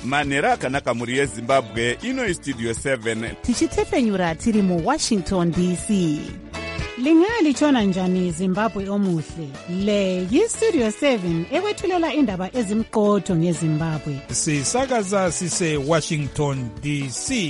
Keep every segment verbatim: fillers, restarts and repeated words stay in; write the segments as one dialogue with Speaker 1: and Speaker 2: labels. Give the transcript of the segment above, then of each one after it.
Speaker 1: manhero akanaka mhuri yezimbabwe. Ino istudio seven
Speaker 2: tichitepfenyura tiri muwashington D C. Lingalitshona njani Zimbabwe omuhle? Le yistudio seven ekwethulela indaba ezimqotho ngeZimbabwe.
Speaker 3: Sisakaza sise Washington D C.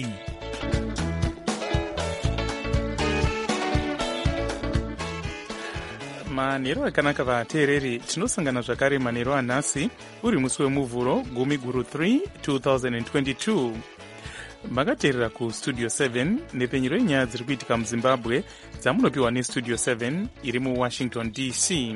Speaker 4: manhero akanaka vateereri, tinosangana zvakare manhero anhasi uri musi wemuvhuro gumi guru three two thousand twenty-two. Makateerera kustudio seven nepfenyuro yenyaya dziri kuitika muzimbabwe dzamunopiwa nestudio seven iri muwashington D C.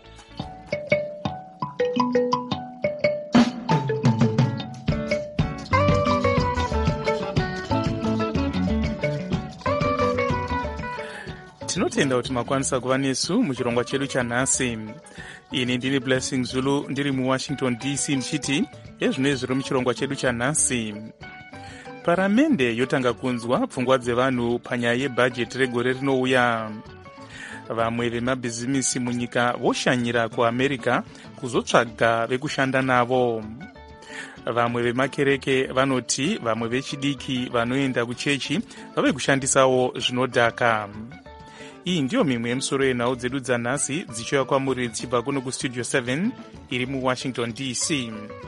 Speaker 4: tinotenda kuti makwanisa kuva nesu muchirongwa chedu chanhasi. Ini ndini Blessing Zulu ndiri muwashington D C ndichiti ezvino zviri muchirongwa chedu chanhasi. Paramende yotanga kunzwa pfungwa dzevanhu panyaya yebhajeti regore rinouya. Vamwe vemabhizimisi munyika voshanyira kuAmerica kuzotsvaga vekushanda navo. Vamwe vemakereke vanoti vamwe vechidiki vanoenda kuchechi vave kushandisawo zvinodhaka. Iyi ndiyo mimwe yemusoro yenhau dzedu dzanhasi dzichiuya kwamuri dzichibva kuno kustudio seven iri muwashington D C.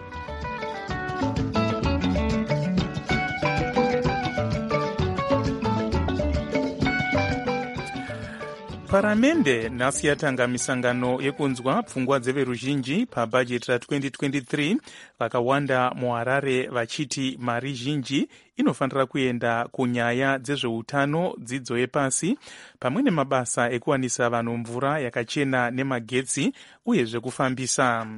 Speaker 4: Paramende nhasi yatanga misangano yekunzwa pfungwa dzeveruzhinji pabhajeti ra-twenty twenty-three. Vakawanda muHarare vachiti mari zhinji inofanira kuenda kunyaya dzezveutano, dzidzo yepasi, pamwe nemabasa ekuwanisa vanhu mvura yakachena nemagetsi uye zvekufambisa.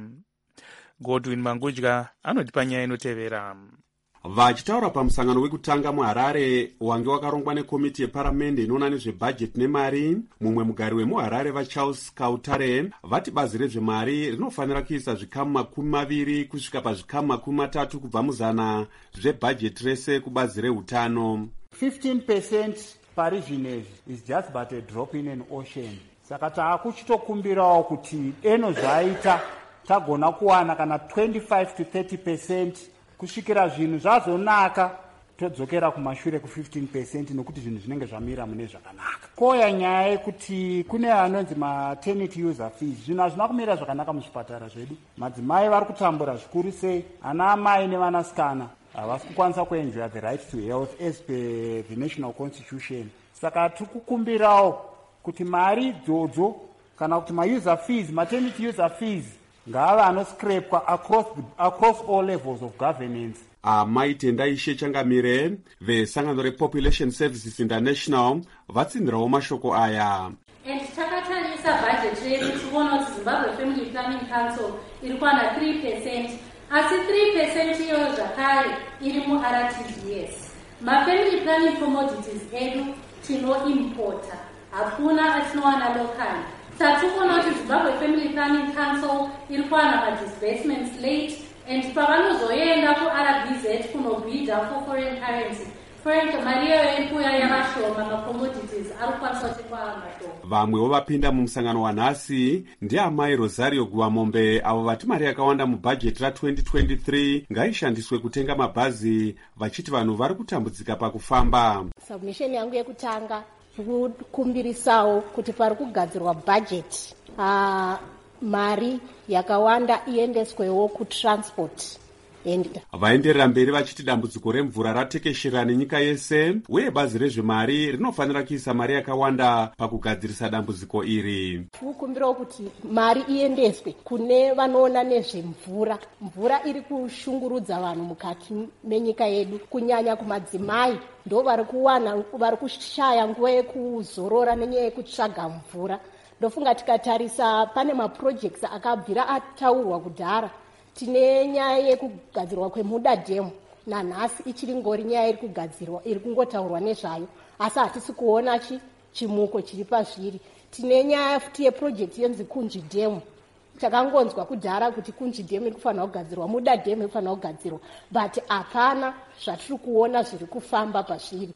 Speaker 4: Godwin Mangudya anotipa nyaya inotevera.
Speaker 5: Vachitaura pamusangano wekutanga muHarare wange wakarongwa nekomiti yeparamende inoona nezvebhajeti nemari, mumwe mugari wemuHarare vaCharles Kautare vati bazi rezvemari rinofanira kuisa zvikamu makumi maviri kusvika pazvikamu makumi matatu kubva muzana zvebhajeti rese kubazi reutano.
Speaker 6: fifteen percent parizvinezvi is just but a drop in an ocean. Saka taakuchitokumbirawo kuti eno zvaita tagona kuwana kana twenty-five to thirty percent kusvikira zvinhu zvazonaka todzokera kumashure ku fifteen percent nokuti zvinhu zvinenge zvamira mune zvakanaka. Koya nyaya yekuti kune anonzi maternity user fees. Zvinhu hazvina kumira zvakanaka muzvipatara zvedu. Madzimai vari kutambura zvikuru sei, ana amai nevanasikana havasi kukwanisa kuenjoy the right to health as per the national constitution. Saka tikukumbirawo kuti mari idzodzo kana kuti ma-user fees, maternity user fees ngava anoscrapwa across, across all levels of governance.
Speaker 5: Amai Tendai Changamire vesangano rePopulation Services International vatsindirawo mashoko aya.
Speaker 7: And takatarisa budget redu tikuona kuti Zimbabwe Family Planning Council iri kuwana three percent, asi three percent iyoyo zvakare iri mu-R T D S. Ma-family planning commodities edu tinoimporta, hakuna atinowana locally. Tatukuona kuti Zimbabwe Family Planning Council iri kuwana ma-disbursements late, and pavanozoenda ku-R B Z kunobhidha for foreign currency, foreign mari iyoyo iri kuuya yavashoma, ma-commodities ari kukwanisa kuti kwaamashoma.
Speaker 5: Vamwewo vapinda mumusangano wanhasi ndiamai Rosario Guamombe, avo vati mari yakawanda mubhajeti ra-twenty twenty-three ngaishandiswe kutenga mabhazi, vachiti vanhu vari kutambudzika pakufamba.
Speaker 8: Submission yangu yekutanga kukumbirisawo kuti pari kugadzirwa bhajeti uh, mari yakawanda iendeswewo kutransport.
Speaker 5: Vaenderera mberi vachiti dambudziko remvura ratekeshera nenyika yese uye bazi rezvemari rinofanira kuisa mari yakawanda pakugadzirisa dambudziko iri.
Speaker 8: Tikukumbirawo kuti mari iendeswe kune vanoona nezvemvura. Mvura iri kushungurudza vanhu mukati menyika yedu, kunyanya kumadzimai ndo vari kuwana vari kushaya nguva yekuzorora nenyaya yekutsvaga mvura. Ndofunga tikatarisa pane maprojects akabvira ataurwa kudhara. Tine nyaya yekugadzirwa kweMuda Dam nanhasi ichiri ngori nyaya iri kugadzirwa, iri kungotaurwa nezvayo, asi hatisi kuona chi chimuko chiri pazviri. Tine nyaya futi yeproject yenzi Kunji Dam. Takangonzwa kudhara kuti Kunji Dam iri kufanira kugadzirwa, Muda Dam iri kufanira kugadzirwa, but hapana zvatiri kuona zviri kufamba pazviri.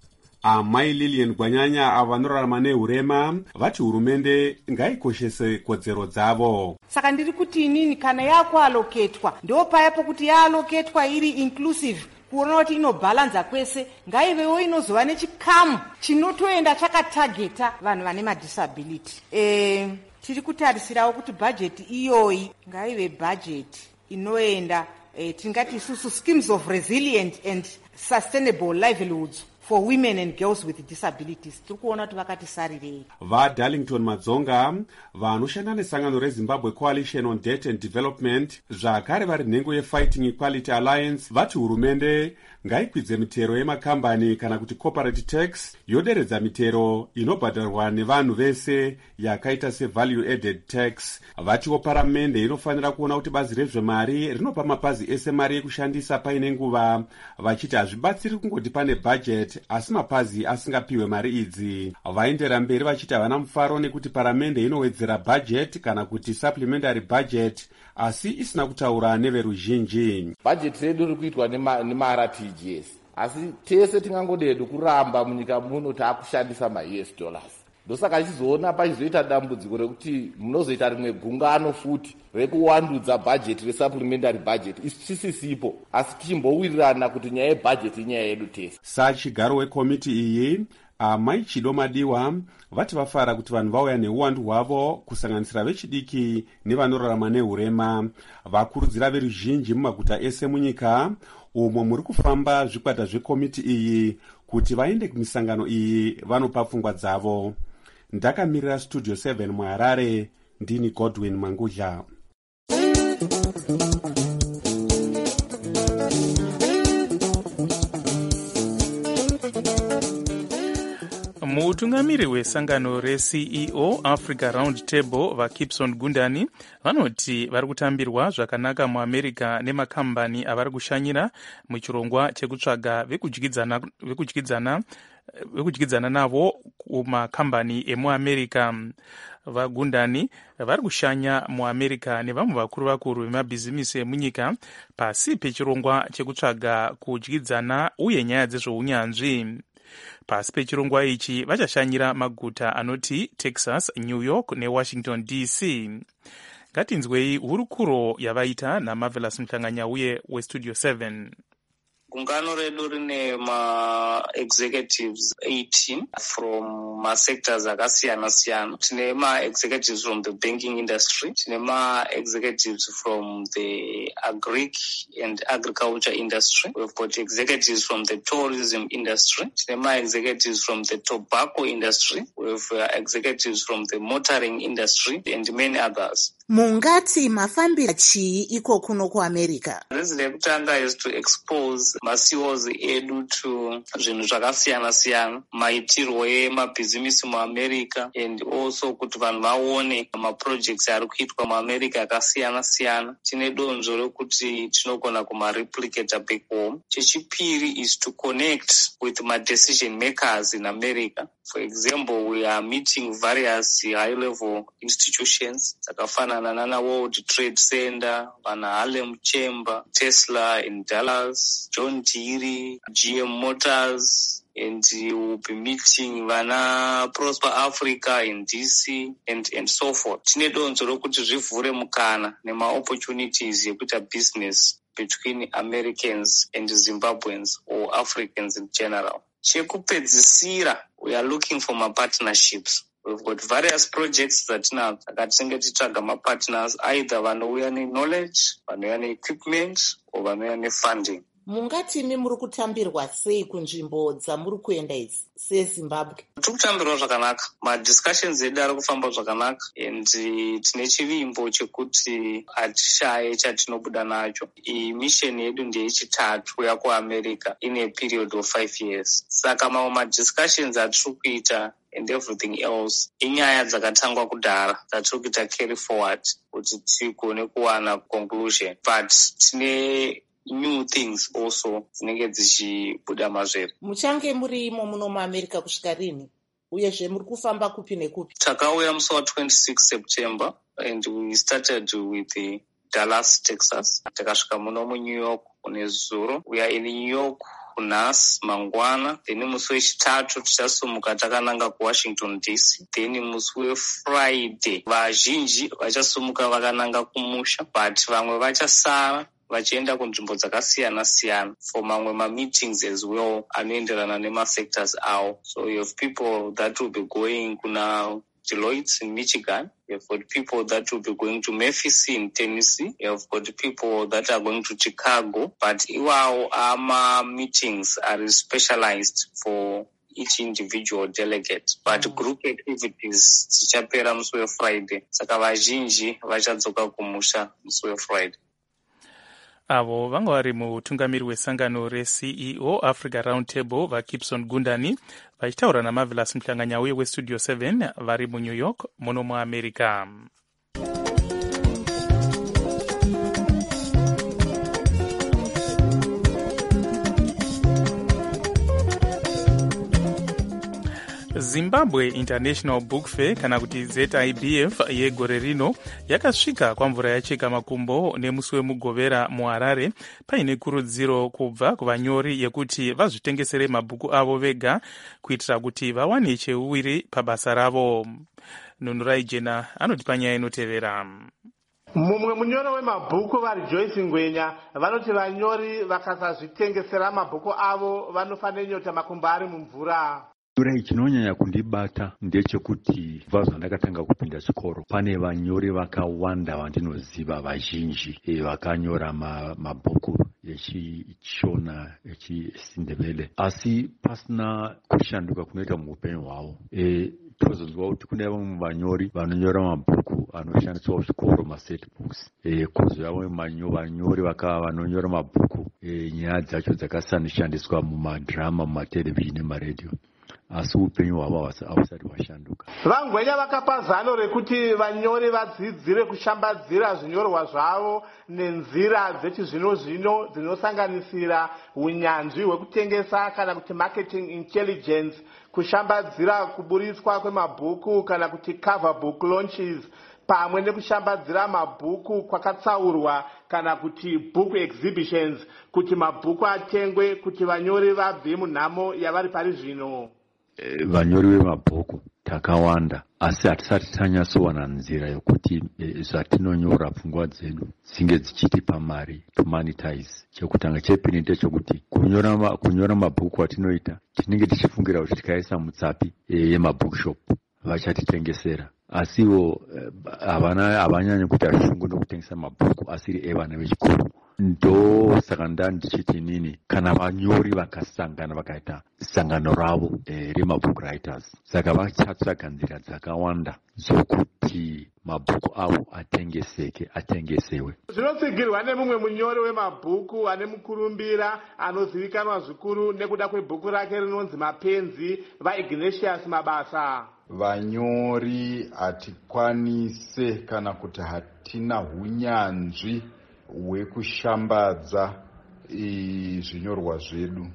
Speaker 5: Amai Lilian Gwanyanya avanorarama neurema vati hurumende ngaikoshese kodzero dzavo.
Speaker 9: Saka ndiri kuti inini kana yakualoketwa ndo paya pokuti yaaloketwa iri inclusive kuona kuti inobalanza kwese, ngaivewo inozova nechikamu chinotoenda chakatageta vanhu vane madisability. E, tiri kutarisirawo kuti bhajeti iyoyi ngaive bhajeti inoenda e, tingati isusu schemes of resilient and sustainable livelihoods for women and girls with disabilities. Tiri kuona kuti vakati sarirei.
Speaker 5: VaDarlington Madzonga vanoshanda nesangano reZimbabwe Coalition on Debt and Development zvakare vari nhengo yeFighting Equality Alliance vati hurumende ngaikwidze mitero yemakambani kana kuti corporate tax yoderedza mitero inobhadharwa nevanhu vese yakaita sevalue added tax. Vatiwo paramende inofanira kuona kuti bazi rezvemari rinopa mapazi ese mari yekushandisa paine nguva, vachiti hazvibatsiri kungoti pane budget asi mapazi asingapiwe mari idzi. Vaendera mberi vachiti havana mufaro nekuti paramende inowedzera budget kana kuti supplementary budget asi isina kutaura neveruzhinji.
Speaker 10: Budget redu riri kuitwa nema-R T G S asi tese tingangodedu kuramba munyika muno taakushandisa ma-U S dollars. Ndosaka ichizoona pachizoita dambudziko rekuti munozoita rimwe gungano futi rekuwandudza budget resupplementary budget isisipo asi tichimbowirirana kuti nyaya yebudget inyaya yedu tese. Sachigaro wekomiti iyi Amai Chido Madiwa vati vafara kuti vanhu vauya neuwandu hwavo kusanganisira vechidiki nevanorarama neurema. Vakurudzira veruzhinji mumaguta ese munyika umo muri kufamba zvikwata zvekomiti iyi kuti vaende kumisangano iyi vanopa pfungwa dzavo. Ndakamirira Studio seven muHarare, ndini Godwin Mangudla.
Speaker 4: Mutungamiri wesangano re-C E O Africa Round Table vaKipson Gundani vanoti vari kutambirwa zvakanaka muAmerica nemakambani avari kushanyira muchirongwa chekutsvaga vekudyidzana vekudyidzana vekudyidzana navo kumakambani emuAmerica. VaGundani vari kushanya muAmerica nevamwe vakuru vakuru vemabhizimisi emunyika pasi pechirongwa chekutsvaga kudyidzana uye nyaya dzezvounyanzvi. Pasi pechirongwa ichi vachashanyira maguta anoti Texas, New York neWashington D C. Ngatinzwei hurukuro yavaita naMarvelous Mhlanganyauye weStudio seven.
Speaker 11: Gungano redu rine ma-executives eighteen from ma-sectors akasiyana siyana. Tine ma-executives from the banking industry, tine ma-executives from the agric and agriculture industry. We've got executives from the tourism industry, tine ma-executives from the tobacco industry, we've uh, executives from the motoring industry and many others.
Speaker 12: Mungati mafambira chii iko kuno kuAmerica?
Speaker 11: Reason yekutanga is to expose ma-C E Os edu to zvinhu zvakasiyana siyana, maitirwo emabhizimisi muAmerica and also kuti vanhu vaone ma-projects ari kuitwa muAmerica akasiyana siyana. Tine donzvo rekuti tinogona kuma-replicata back home. Chechipiri is to connect with ma-decision makers in America. For example, we are meeting various high-level institutions dzakafanana nana World Trade Center, vana Harlem Chamber, Tesla in Dallas, John Deere, G M Motors, and we'll be meeting vana Prosper Africa in D C and and so forth. Tine donzo rokuti zvivhure mukana nema-opportunities yekuita business between Americans and Zimbabweans or Africans in general. Chekupedzisira, we are looking for my partnerships. We've got various projects that now akatinge titsvaga ma-partners, either vanouya ne-knowledge, vanouya ne-equipment, or vanouya ne-funding.
Speaker 12: Mungatimi muri kutambirwa sei kunzvimbo dzamuri kuenda idzi seZimbabwe?
Speaker 11: Tiri kutambirwa zvakanaka, ma-discussions edu ari kufamba zvakanaka, and tine chivimbo chekuti hatishaye chatinobuda nacho. Iyi mission yedu ndeyechitatu kuya kuAmerica in a period of five years. Saka mamwe ma-discussions atiri kuita and everything else inyaya dzakatangwa kudhara dzatiri kuita carry forward kuti tigone kuwana conclusion, but tine new things also dzinenge dzichibuda mazvere.
Speaker 12: Muchange murimo muno muAmerica kusvika rini? Uyezve muri kufamba kupi nekupi?
Speaker 11: Takauya musi wa twenty-six September and we started with the Dallas, Texas. Takasvika muno muNew York kune zuro. We are in New York kunhasi mangwana, then musi wechitatu tichasumuka takananga kuwashington D C, then musi wefriday vazhinji vachasumuka vakananga kumusha, but vamwe vachasara vachienda kunzvimbo dzakasiyana siyana for mamwe ma-meetings as well anoenderana nema-sectors avo. So you have people that will be going kuna Deloitte in Michigan, you have got people that will be going to Memphis in Tennessee, you have got people that are going to Chicago, but iwawo ama meetings are specialized for each individual delegate, but mm. group activities tichapera musi weFriday, saka vazhinji vachadzoka kumusha musi weFriday.
Speaker 4: Avo vanga vari mutungamiri wesangano re-C E O Africa Roundtable vaGibson Gundani vachitaura naMarvelous Mhlanganyauye weStudio seven vari muNew York muno muAmerica. Zimbabwe International Book Fair kana kuti Z I B F yegore rino yakasvika kwamvura yacheka makumbo nemusi wemugovera muHarare paine kurudziro kubva kuvanyori yekuti vazvitengesere mabhuku avo vega kuitira kuti vawane cheuwiri pabasa ravo. Nunurai Jena anoti panyaya inotevera.
Speaker 13: Mumwe munyori wemabhuku vari Joyce Ngwenya vanoti vanyori vakasazvitengesera mabhuku avo vanofanira nyota makumbo ari mumvura.
Speaker 14: Urai chinonyanya kundibata ndechekuti kubva zvandakatanga kupinda chikoro pane vanyori vakawanda vandinoziva vazhinji e, vakanyora mabhuku echishona echisindebele asi pasina kushanduka kunoita muupenyu hwavo. E, tozonzwa kuti kune vamwe vanyori vanonyora mabhuku anoshandiswa kuzvikoro maset books, e, kozouya vamwe vanyori vakava vanonyora mabhuku e, nyaya dzacho dzakasandishandiswa mumadhirama, mumatelevision nemaredio, asi upenyu hwavo hausati hwashanduka.
Speaker 13: Vangwenya vakapa zano rekuti vanyori vadzidzire kushambadzira zvinyorwa zvavo nenzira dzechizvino zvino dzinosanganisira unyanzvi hwekutengesa kana kuti marketing intelligence, kushambadzira kuburitswa kwemabhuku kana kuti cover book launches, pamwe nekushambadzira mabhuku kwakatsaurwa kana kuti book exhibitions, kuti mabhuku atengwe kuti vanyori vabve munhamo yavari pari zvino.
Speaker 14: E, vanyori vemabhuku takawanda asi hatisati tanyatsowana nzira yokuti e, zvatinonyora pfungwa dzedu dzinge dzichitipa mari to monetize. Chekutanga chepiri ndechekuti kunyora, ma, kunyora mabhuku atinoita tinenge tichifungira kuti tikaisa mutsapi e, yemabookshop vachatitengesera, asiwo havana havanyanyi kuti ashungu nokutengesa mabhuku asiri evana vechikoro. Ndo saka ndandichiti nini kana vanyori vakasangana vakaita sangano ravo e, remabook writers, saka vachatsvaga nzira dzakawanda dzokuti mabhuku avo atengeseke atengesewe.
Speaker 13: Zvinotsigirwa nemumwe munyori wemabhuku ane mukurumbira anozivikanwa zvikuru nekuda kwebhuku rake rinonzi Mapenzi, vaIgnatius Mabasa.
Speaker 15: Vanyori hatikwanise kana kuti hatina hunyanzvi hwekushambadza zvinyorwa zvedu.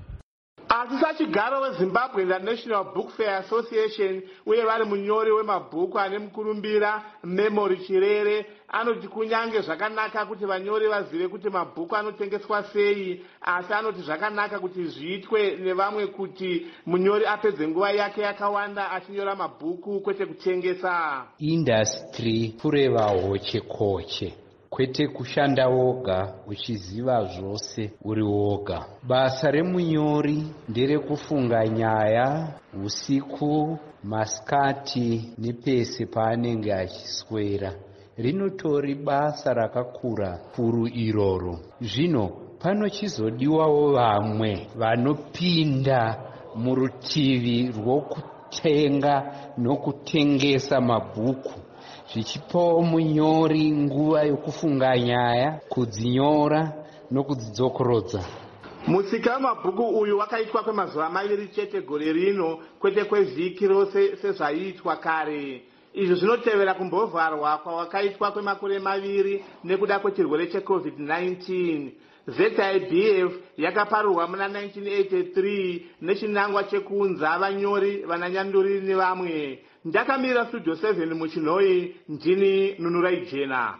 Speaker 13: Asi sachigaro weZimbabwe International Book Fair Association uye vari munyori wemabhuku ane mukurumbira Memory Chirere anoti kunyange zvakanaka kuti vanyori vazive kuti mabhuku anotengeswa sei, asi anoti zvakanaka kuti zviitwe nevamwe kuti munyori apedze nguva yake yakawanda achinyora mabhuku kwete kutengesa.
Speaker 16: Industry kureva hoche koche, kwete kushanda woga uchiziva zvose uri woga. Basa remunyori nderekufunga nyaya usiku, masikati nepese paanenge achiswera. Rinotori basa rakakura kuru iroro. Zvino panochizodiwawo vamwe vanopinda murutivi rwokutenga nokutengesa mabhuku, zvichipawo munyori nguva yokufunga nyaya, kudzinyora nokudzidzokorodza.
Speaker 13: Musika wemabhuku uyu wakaitwa kwemazuva maviri chete gore rino, kwete kwevhiki rose sezvaiitwa kare. Izvi zvinotevera kumbovharwa kwawakaitwa kwemakore maviri nekuda kwechirwere checovid nineteen. Z I B F yakaparurwa muna nineteen eighty-three nechinangwa chekunza vanyori, vananyanduri nevamwe. Ndakamira Studio seven muChinoi, ndini Nunurai Jena.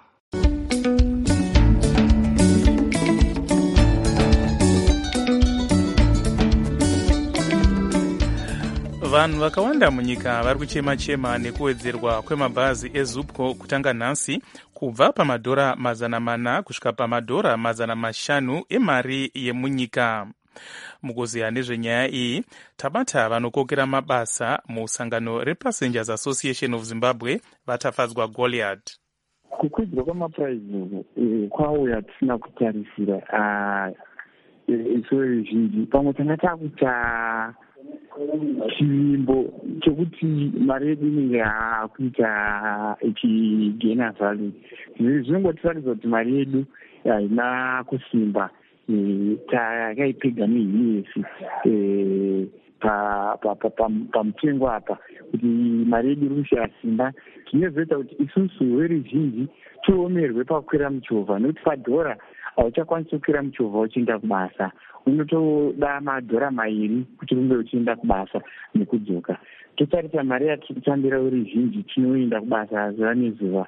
Speaker 4: vanhu vakawanda munyika vari kuchema-chema nekuwedzerwa kwemabhazi ezupco kutanga nhasi kubva pamadhora mazana mana kusvika pamadhora mazana mashanu emari yemunyika. Mukuziya nezvenyaya iyi tabata vanokokera mabasa musangano rePassengers Association of Zimbabwe vatafadzwa Goliath.
Speaker 17: Kukwidzwa kwamapuraizi kwauya tisina kutarisira isu veruzhinji. Pamwe tanga takuita chivimbo chekuti mari yedu inenge yakuita ichigena value. Zvinongotiratidza kuti mari yedu haina kusimba. Takaipega nehiyesi pamutengo apa kuti mari yedu iri kushaya simba. Zvinozoita kuti isusu veruzhinji tiomerwe pakukwira muchovha, nokuti padhora hauchakwanisi kukwira muchovha uchienda kubasa. Unotoda madhora mairi kuti unge uchienda kubasa nekudzoka. Totarisa mari yatiri kutambira veruzhinji tinoenda kubasa zuva nezuva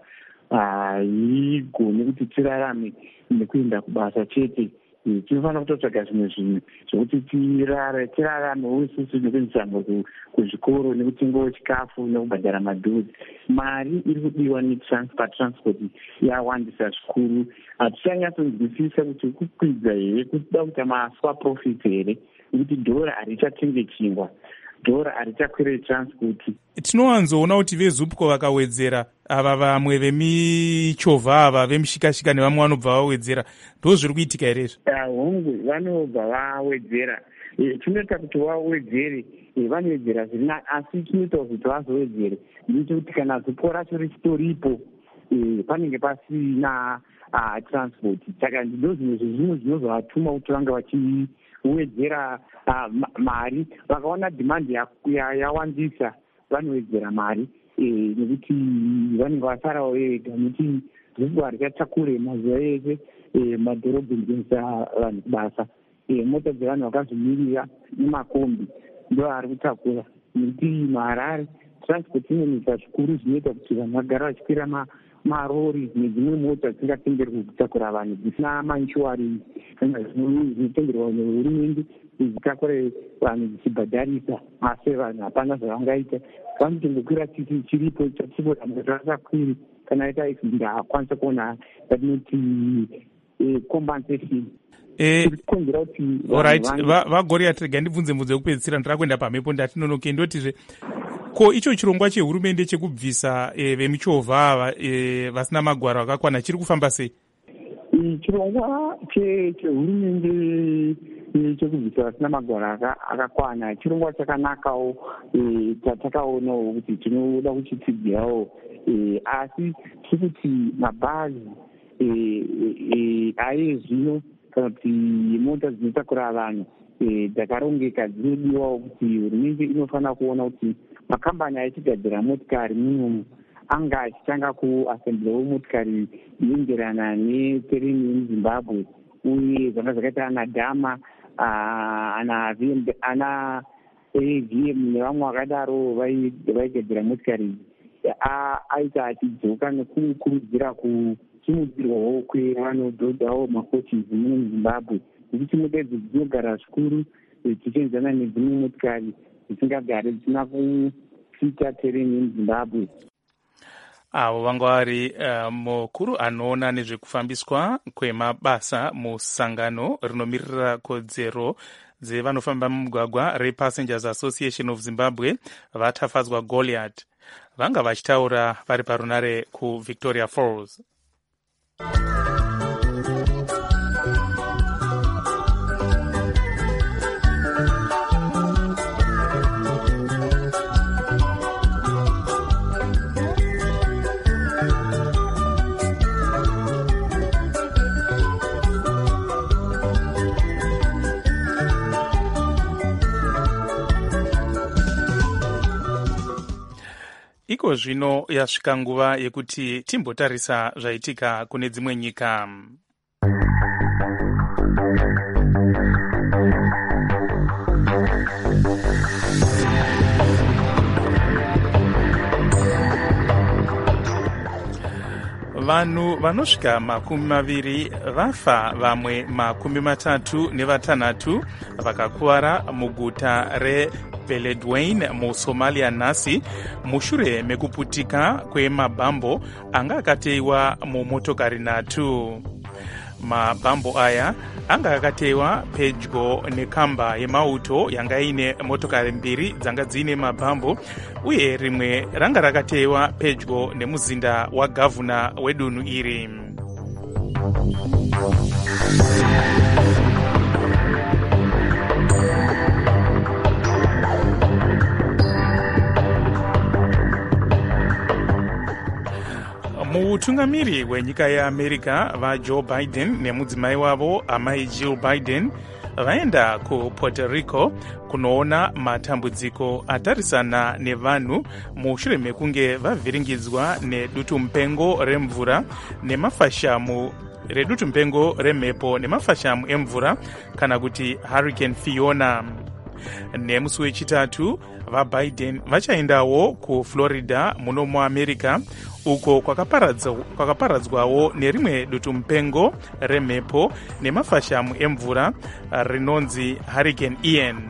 Speaker 17: haigoni kuti tirarame nekuenda kubasa chete. Tinofanira kutotsvaga zvimwe zvinhu zvokuti tiraramewo isusu nekuendesa mhuri kuzvikoro, nekutengawo chikafu nekubhadhara madhodzi. Mari iri kudiwa patransport yawandisa zvikuru. Hatichanyatsonzwisisa kuti kukwidza here, kuda kuita maswa profit here, nekuti dhora harichatenge chingwa, dhora harichakwire transport.
Speaker 4: Tinowanzoona kuti vezupco vakawedzera ava vamwe vemichovha ava vemishikashika nevamwe vanobva vawedzera, ndo zviri kuitika here izvi?
Speaker 17: Hongu vanobva vawedzera. Chinoita kuti vawedzere vanowedzera zviri, asi chinoita kuti vazowedzere ndechekuti kana zupo racho richitoripo panenge pasina transport. Saka ndo zvimwe zvezvimwe zvinozovatuma kuti vange vachiwedzera mari. Vakaona demand yawandisa vanowedzera mari nekuti vanenge vasarawo vega, nekuti zupo harichatakure mazuva ese madhorobheni kuendesa vanhu kubasa. Mota dzevanhu vakazvimirira nemakombi ndo ari kutakura, nekuti muHarare transport inoita zvikuru zvinoita kuti vanhu vagara vachikwira marori nedzimwe mota dzisingatenderwi kutakura vanhu dzisina mainshuwarensi kana zvinotenderwa nehurumende dzitakure vanhu dzichibhadharisa. Asi vanhu hapana zvavangaita, vanotongokwira titi chiripo chatiborambotasakwiri kana ita accident hakwanisa kuona yatinoti compensation.
Speaker 4: Alright, vaGoliath rega ndibvunze mvunzo yekupedzisira, ndira kuenda pamhepo ndatinonoke ndotizve ko icho chirongwa chehurumende chekubvisa vemichovha ava vasina magwaro akakwana chiri kufamba sei?
Speaker 17: Chirongwa chehurumende chekubvisa vasina magwaro akakwana chirongwa chakanakawo, tatakaonawo kuti tinoda kuchitsidzirawo, asi chekuti mabhazi aye zvino kana kuti mota dzinotakura vanhu dzakarongeka dzinodiwawo kuti hurumende inofanira kuona kuti makambani aichigadzira motikari munomu anga achitanga kuasemblewo motikari inoenderana netereni yemuZimbabwe, uye zvanga zvakaita ana dhama ana A V M nevamwe vakadaro vaigadzira motikari aita achidzoka nekukurudzira kusimudzirwawo kwevanodhodhawo makochisi muno muZimbabwe, nekuti mota idzi dzinogara zvikuru dzichienzana nedzimwe motikari dzisingagari dzisina kusvika tereni yemuZimbabwe.
Speaker 4: Avo vanga vari uh, mukuru anoona nezvekufambiswa kwemabasa musangano rinomirira kodzero dzevanofamba mumugwagwa rePassengers Association of Zimbabwe vatafadzwa Goliath. Vanga vachitaura vari parunare kuVictoria Falls. Iko zvino yasvika nguva yekuti timbotarisa zvaitika kune dzimwe nyika. vanhu vanosvika makumi maviri vafa, vamwe makumi matatu nevatanhatu vakakuvara muguta reBeledweyne muSomalia nhasi mushure mekuputika kwemabhambo anga akateyiwa mumotokari nhatu. Mabhambo aya anga akateyiwa pedyo nekamba yemauto yanga ine motokari mbiri dzanga dzine mabhambo, uye rimwe ranga rakateyiwa pedyo nemuzinda wagavhuna wedunhu iri. Mutungamiri wenyika yeAmerica vaJoe Biden nemudzimai wavo amai Jill Biden vaenda kuPuerto Rico kunoona matambudziko atarisana nevanhu mushure mekunge vavhiringidzwa nedutu mupengo remvura nemafashamu redutu mupengo remhepo nemafashamu emvura kana kuti Hurricane Fiona. Nemusi wechitatu vaBiden vachaendawo kuFlorida muno muAmerica uko kwakaparadzwawo nerimwe dutu mupengo remhepo nemafashamu emvura rinonzi Hurricane Ian.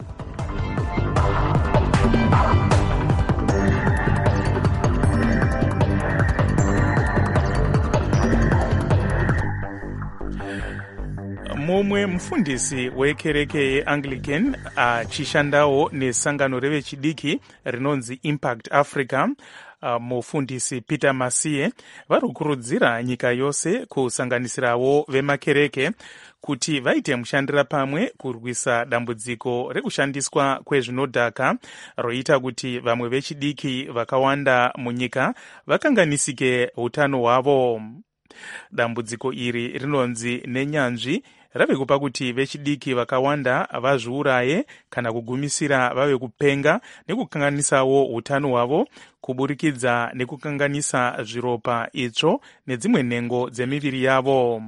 Speaker 4: Mumwe mufundisi wekereke yeAnglican achishandawo nesangano revechidiki rinonzi Impact Africa, Uh, mufundisi Peter Masie vari kukurudzira nyika yose kusanganisirawo vemakereke kuti vaite mushandira pamwe kurwisa dambudziko rekushandiswa kwezvinodhaka roita kuti vamwe vechidiki vakawanda munyika vakanganisike utano hwavo. Dambudziko iri rinonzi nenyanzvi rave kupa kuti vechidiki vakawanda vazviuraye kana kugumisira vave kupenga nekukanganisawo utano hwavo kuburikidza nekukanganisa zviropa, itsvo nedzimwe nhengo dzemiviri yavo.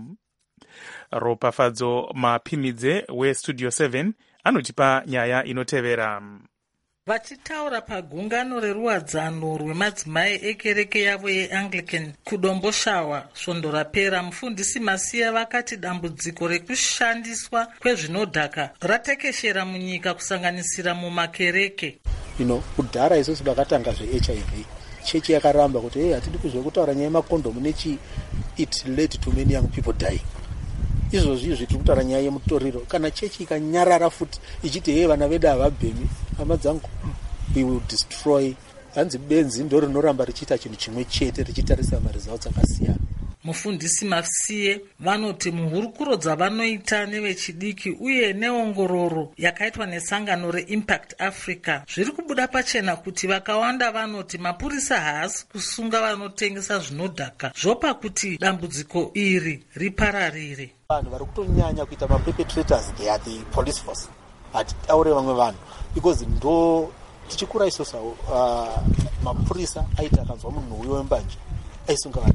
Speaker 4: Ropafadzo Mapimidze weStudio seven anotipa nyaya inotevera.
Speaker 18: Vachitaura pagungano reruwadzano rwemadzimai ekereke yavo yeAnglican kudomboshawa svondo rapera, mufundisi Masie vakati dambudziko rekushandiswa kwezvinodhaka ratekeshera munyika kusanganisira mumakereke.
Speaker 19: You know, kudhara isusu vakatanga zveH I V, chechi yakaramba kuti hey, hatidi kuzwe kutaura nyaya yemakondomu nechi it led to many young people dying. Izvozvi izvi tiri kutaura nyaya yemutoriro. Kana chechi ikanyarara futi ichiti hey, vana vedu havabhemi, hama dzangu, we will destroy. Hanzi benzi ndo rinoramba richiita chinhu chimwe chete richitarisa maresults akasiyana.
Speaker 18: Mufundisi Masie vanoti muhurukuro dzavanoita nevechidiki uye neongororo yakaitwa nesangano reImpact Africa zviri kubuda pachena kuti vakawanda vanoti mapurisa haasi kusunga vanotengesa zvinodhaka zvopa kuti dambudziko iri ripararire.
Speaker 19: Vanhu vari kutonyanya kuita maperpetrators they are the police force. Hatitaure vamwe vanhu because ndo tichikura isusu uh, mapurisa aiti akanzwa munhu uyo wembanje aisunga vanhu.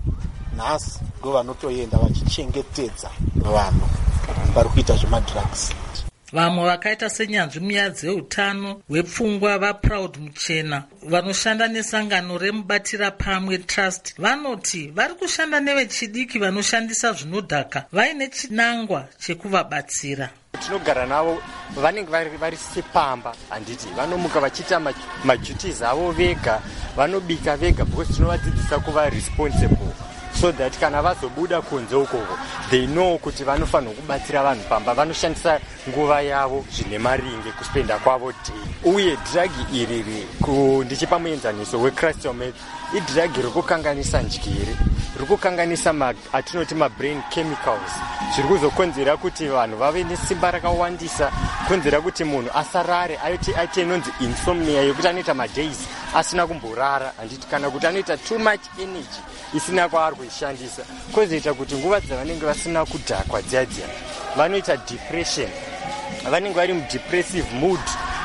Speaker 19: Nhasi ndo vanotoenda vachichengetedza vanhu vari kuita zvemadrugs.
Speaker 18: Vamwe vakaita senyanzvi muya dzeutano hwepfungwa vaProud Muchena vanoshanda nesangano remubatira pamwe trust vanoti vari kushanda nevechidiki vanoshandisa zvinodhaka vaine chinangwa chekuvabatsira.
Speaker 20: Tinogara navo vanenge vari vari sepamba, handiti vanomuka vachiita maduties avo vega, vanobika vega because tinovadzidzisa kuva responsible so that kana vazobuda kunze ukoko they know kuti vanofanira kubatsira vanhu pamba, vanoshandisa nguva yavo zvine maringe kuspenda kwavo day. Uye drug iriri ndichipa muenzaniso weCrystal meth idrug iri kukanganisa ndyiri, iri kukanganisa atinoti mabrain chemicals, zviri kuzokonzera kuti vanhu vave nesimba rakawandisa, konzera kuti munhu asarare, aite inonzi insomnia yekuti anoita madays asina kumborara, handiti kana kuti anoita too much energy isina kwaari kuishandisa, kwozoita kuti nguva dzavanenge vasina kudhakwa dziya dziya vanoita depression, vanenge vari mudepressive mood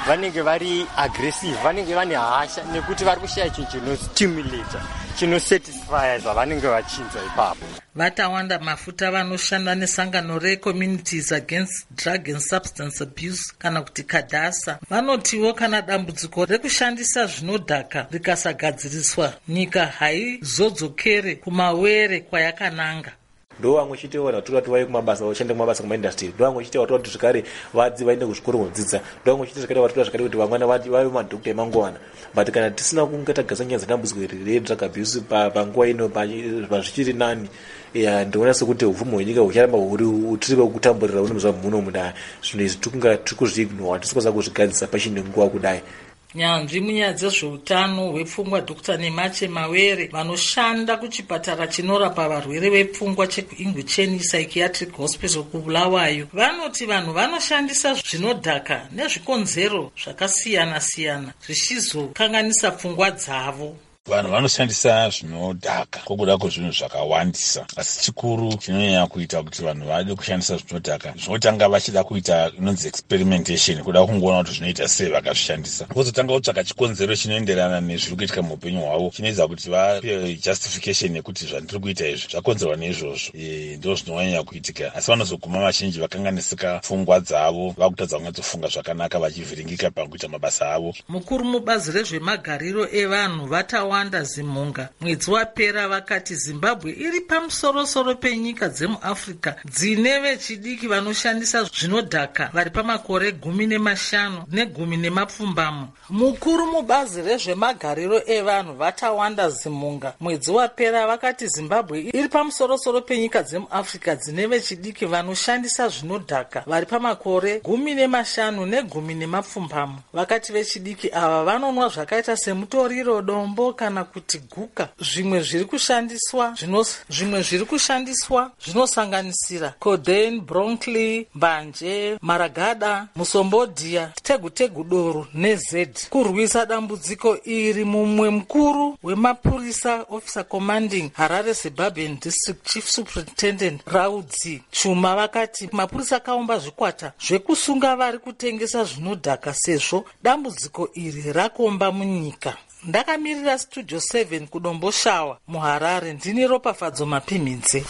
Speaker 20: vanenge vari aggressive, vanenge vane hasha nekuti vari kushaya chinhu chinostimulata chinosatisfya zvavanenge vachinzwa ipapo.
Speaker 18: Vatawanda Mafuta vanoshanda nesangano reCommunities Against Drug and Substance Abuse kana kuti kadhasa vanotiwo kana dambudziko rekushandisa zvinodhaka rikasagadziriswa nyika haizodzokere kumawere kwayakananga.
Speaker 21: ndo vamwe chiteona tora kuti vai kumabasa vashande kumabasa kumaindastry, ndo vamwe chitewa tora kuti zvikare vadzi vaende kuzvikoro kudzidza, ndo vamwe chite zvikare vatora zvikare kuti vamwana vave madhokota emangovana. But kana tisina kunge tagasa nyaya dzedambudziko iri redrug abuse panguva ino pazvichiri nani, ndoona sekuti uvhumi hwenyika hucharamba huri tiri kutamburira une muzva muno mudai. Zvinhu izvi tikunga tiri kuzviignora, tisikwanisa kuzvigadzisa pachine nguva kudai.
Speaker 18: Nyanzvi munyaya dzezveutano hwepfungwa Dr Nemache Mawere vanoshanda kuchipatara chinorapa varwere vepfungwa chekuIngwicheni Psychiatric Hospital kuBulawayo vanoti vanhu vanoshandisa zvinodhaka nezvikonzero zvakasiyana siyana zvichizokanganisa pfungwa dzavo.
Speaker 22: Vanhu vanoshandisa zvinodhaka kokuda kwezvinhu zvakawandisa, asi chikuru chinonyanya kuita kuti vanhu vade kushandisa zvinodhaka zvinotanga vachida kuita inonzi experimentation, kuda kungoona kuti zvinoita sei vakazvishandisa, vozotanga kutsvaka chikonzero chinoenderana nezviri kuitika muupenyu hwavo, chinoita kuti vape justification yekuti zvandiri kuita izvi zvakonzerwa neizvozvo. Ndo zvinonyanya kuitika, asi vanozoguma vazhinji vakanganisika pfungwa dzavo, vakutadza kunatsofunga zvakanaka vachivhiringika pakuita mabasa avo.
Speaker 18: Mukuru mubazi rezvemagariro evanhu vatawa Wanda Zimunga mwedzi wapera vakati Zimbabwe iri pamusorosoro penyika dzemuAfrica dzine vechidiki vanoshandisa zvinodhaka vari pamakore gumi nemashanu negumi nemapfumbamo. Mukuru mubazi rezvemagariro evanhu Vatawanda Zimunga mwedzi wapera vakati Zimbabwe iri pamusorosoro penyika dzemuAfrica dzine vechidiki vanoshandisa zvinodhaka vari pamakore gumi nemashanu negumi nemapfumbamo. Vakati vechidiki ava vanonwa zvakaita semutoriro, dombo kana kuti guka. Zvimwe zviri kushandiswa zvinos zvimwe zviri kushandiswa zvinosanganisira codeine, broncoli, mbanje, maragada, musombodia, tegutegu doro nezed. Kurwisa dambudziko iri mumwe mukuru wemapurisa officer commanding Harare Zimbabwean District Chief Superintendent Raudzi Chuma vakati mapurisa akaumba zvikwata zvekusunga vari kutengesa zvinodhaka sezvo dambudziko iri rakomba munyika. Ndakamirira Studio seven kudombo shawa muHarare ndini Ropafadzo Mapimidze.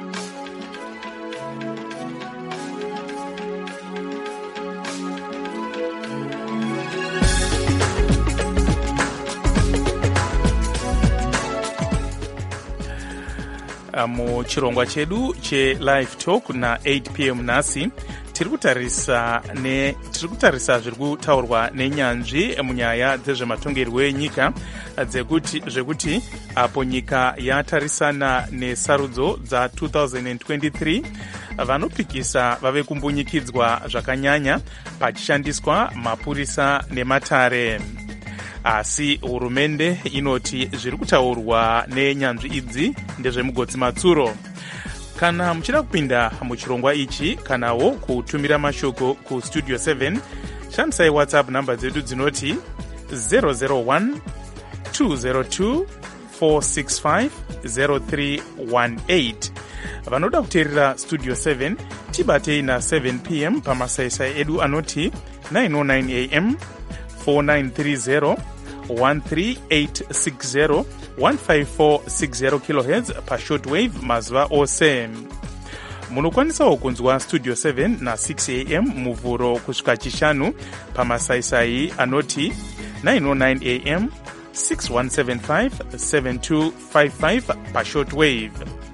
Speaker 4: Muchirongwa chedu che live talk na eight p m nhasi tiri kutarisa ne tiri kutarisa zviri kutaurwa nenyanzvi munyaya dzezvematongerwo enyika dzekuti zvekuti apo nyika yatarisana nesarudzo dza two thousand twenty-three vanopikisa vave kumbunyikidzwa zvakanyanya pachishandiswa mapurisa nematare. Asi hurumende inoti zviri kutaurwa nenyanzvi idzi ndezvemugodzi matsuro. Kana muchida kupinda muchirongwa ichi kanawo kutumira mashoko ku Studio seven, shandisai WhatsApp namba dzedu dzinoti zero zero one two zero two four six five zero three one eight. Vanoda kuteerera Studio seven tibatei na seven p m pamasaisai edu anoti nine oh nine a m four nine three zero one three eight six zero one five four six zero kilohertz pa shortwave mazuva ose. Munokwanisawo kunzwa Studio seven na six a m muvhuro kusvika chishanu pamasaisai anoti nine oh nine a m six one seven five seven two five five pa shortwave.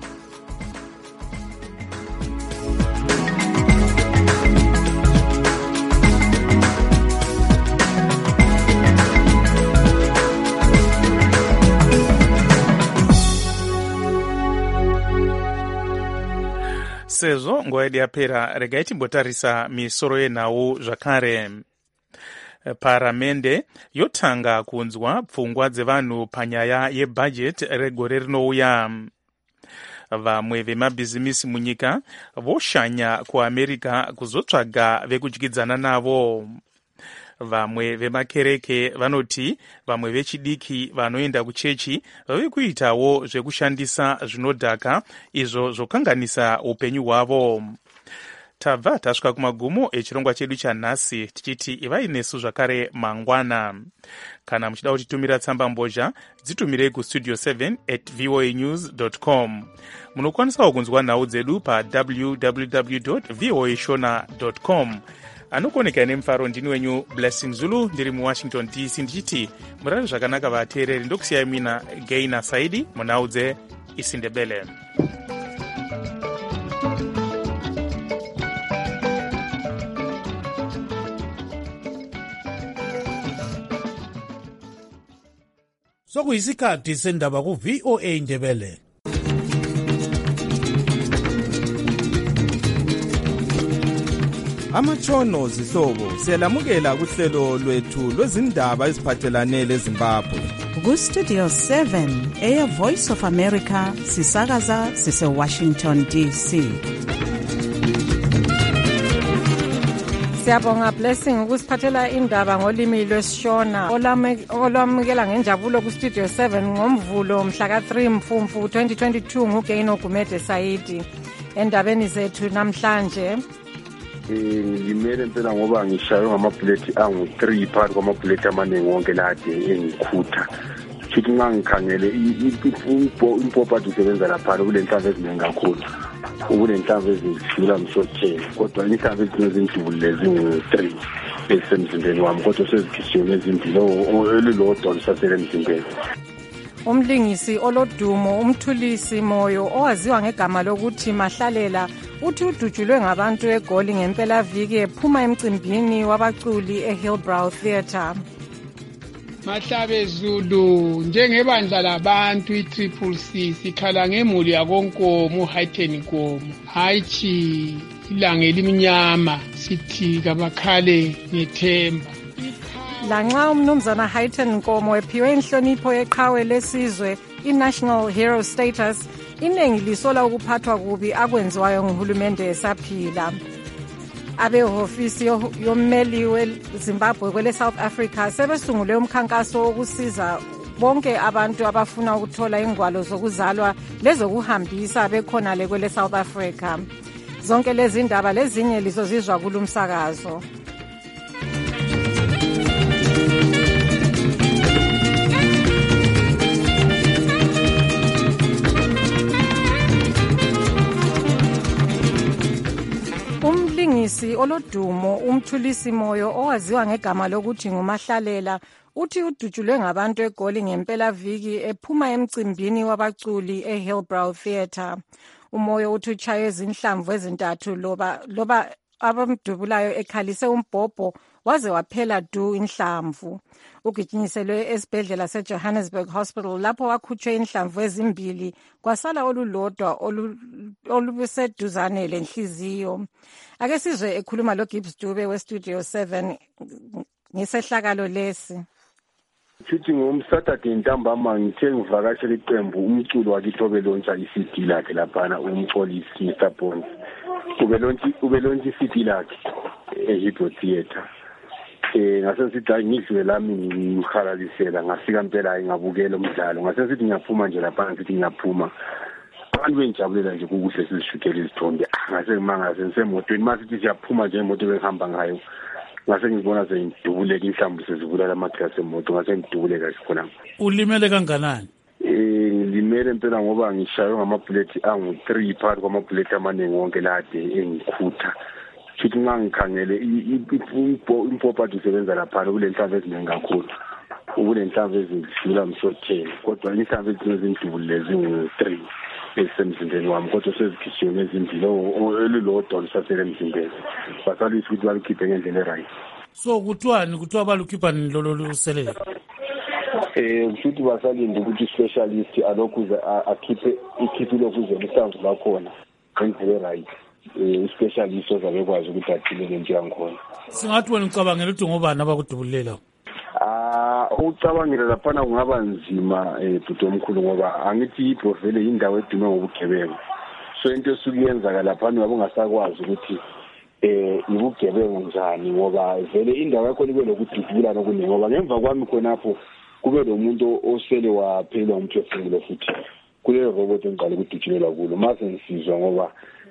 Speaker 4: Sezvo nguva yedu yapera, regai timbotarisa misoro yenhau zvakare. Paramende yotanga kunzwa pfungwa dzevanhu panyaya yebhajeti regore rinouya. Vamwe vemabhizimisi munyika voshanya kuAmerica kuzotsvaga vekudyidzana navo. Vamwe vemakereke vanoti vamwe vechidiki vanoenda kuchechi vave kuitawo zvekushandisa zvinodhaka izvo zvokanganisa upenyu hwavo. tabva tasvika kumagumo echirongwa chedu chanhasi tichiti ivai nesu zvakare mangwana. Kana muchida kutitumira tsamba mbozha dzitumirei kustudio seven at voa news dot com. Munokwanisawo kunzwa nhau dzedu pa w w w dot voa shona dot com. Anokoneka nemufaro ndini wenyu Blessing Zulu ndiri muwashington D C ndichiti murari zvakanaka vateereri ndokusiyai mina Gaina Saidi munhau dzeIsindebele.
Speaker 3: Sokuyisikhathi sendaba ku V O A Ndebele.
Speaker 1: Amatshono zihlobo siyalamukela kuhlelo lwethu lwezindaba eziphathelane leZimbabwe.
Speaker 2: Ku Studio seven Air Voice of America sisakaza sise Washington D C.
Speaker 23: Siyabonga Blessing ukusiphathela indaba ngolimi lwesishona olamukela ngenjabulo ku Studio seven ngomvulo mhla ka three Mfumfu twenty twenty-two nguGaino Gumede Saidi. Endabeni zethu namhlanje
Speaker 24: ngimele impela ngoba ngishaywe ngamaplate angu three phakathi kwamaplate amaningi wonke lade engikhutha futhi ngangikhangele impopati isebenza lapha kule nhlanzi eziningi kakhulu ukule nhlanzi ezidlula msothela kodwa inhlanzi ezinjibule zingu-three ezisemzimbeni wami kodwa sezikhishiywe ezimbili elilodwa lisasele emzimbeni.
Speaker 23: Umlingisi olodumo umthulisi moyo owaziwa ngegama lokuthi Mahlalela uthi udutshulwe ngabantu eGoli ngempela viki ephuma emcimbini wabaculi eHillbrow Theatre.
Speaker 25: Mahlabe Zulu njengebandla labantu i-Triple C sikhala ngemuli yakonkomo uHayten Nkomo hayithi ilanga elimnyama sithi kabakhale ngethemba.
Speaker 23: Lanxa umnumzana Hayten Nkomo ephiwe inhlonipho yeqhawe lesizwe i-National Hero Status iningi lisola ukuphathwa kubi akwenziwayo nguhulumende esaphila. Abehofisi yommeli weZimbabwe kwele South Africa sebesungule umkhankaso wokusiza bonke abantu abafuna ukuthola ingwalo zokuzalwa lezokuhambisa bekhona le kwele South Africa. Zonke lezi ndaba lezinye lizozizwa kulumsakazo. Umlingisi olodumo umthulisi moyo owaziwa ngegama lokuthi nguMahlalela uthi udutshulwe ngabantu eGoli ngempela viki ephuma emcimbini wabaculi eHillbrow Theatre. Umoyo uthi uchaye izinhlamvu ezintathu loba loba abamdubulayo ekhalise umbhobho waze waphela du inhlamvu. Ugijinyiselwe esibhedlela seJohannesburg Hospital lapho wakhutshwe inhlamvu ezimbili kwasala olulodwa olubuseduzane lenhliziyo. Ake sizwe ekhuluma lo Gibbs Dube we Studio seven ngesehlakalo lesi.
Speaker 24: Futhi ngomsaturday ntambama ngithe ngivakashela iqembu umculo wakithi obelontsha i-C D lakhe laphana umxolisi Mister Bones. Ubelontsha ubelontsha i-C D lakhe eHillbrow Theatre. Eh ngase sithi ngidlule lami ngihalalisela ngafika impela ngabukela umdlalo ngase sithi ngiyaphuma nje lapha sithi ngiyaphuma abantu bengijabulela nje ukuhle sizishukela izithombe ngase ngimanga sensemotweni masithi siyaphuma nje imoto behamba ngayo ngase ngibona sengidubuleka inhlamvu sezivula lamaglasi emoto ngase ngidubuleka khona.
Speaker 3: Ulimele kanganani?
Speaker 24: Eh ngilimele impela ngoba ngishaywe ngamaplate angu three phakathi kwamaplate amaningi wonke lade engikhutha futhi ngangikhangele impopati isebenza lapha kule nhlanzi eziningi kakhulu ukule nhlanzi ezidlula msothela kodwa inhlanzi ezinjibule zingu-three ezisemzimbeni wami kodwa sezikhishiywe ezimbili elilodwa lisasele emzimbeni basalisa ukuthi balukhiphe ngendlela erayithi.
Speaker 3: So kuthiwani kuthiwa balukhipha lolo luselele?
Speaker 24: Eh futhi basalinde ukuthi specialist alokhuze akhiphe ikhiphe lokhuze lisanzu lakhona ngendlela erayithi. Eh specialist ozabekwazi ukuthi athile nje yankhona.
Speaker 3: Singathi wena ucabangela ukuthi ngobani abakudubulela?
Speaker 24: Ah ucabangela lapha kungaba nzima eh dudu omkhulu ngoba angithi iProvele indawo edume ngobugebengu. So into esukuyenza lapha ngabe ungasakwazi ukuthi eh ibugebengu njani ngoba vele indawo yakho libe lokudubula nokuningi ngoba ngemva kwami khonapho kube lo muntu osele waphela umphefumulo futhi kule robot engicala ukudutshulelwa kulo mase ngisizwa ngoba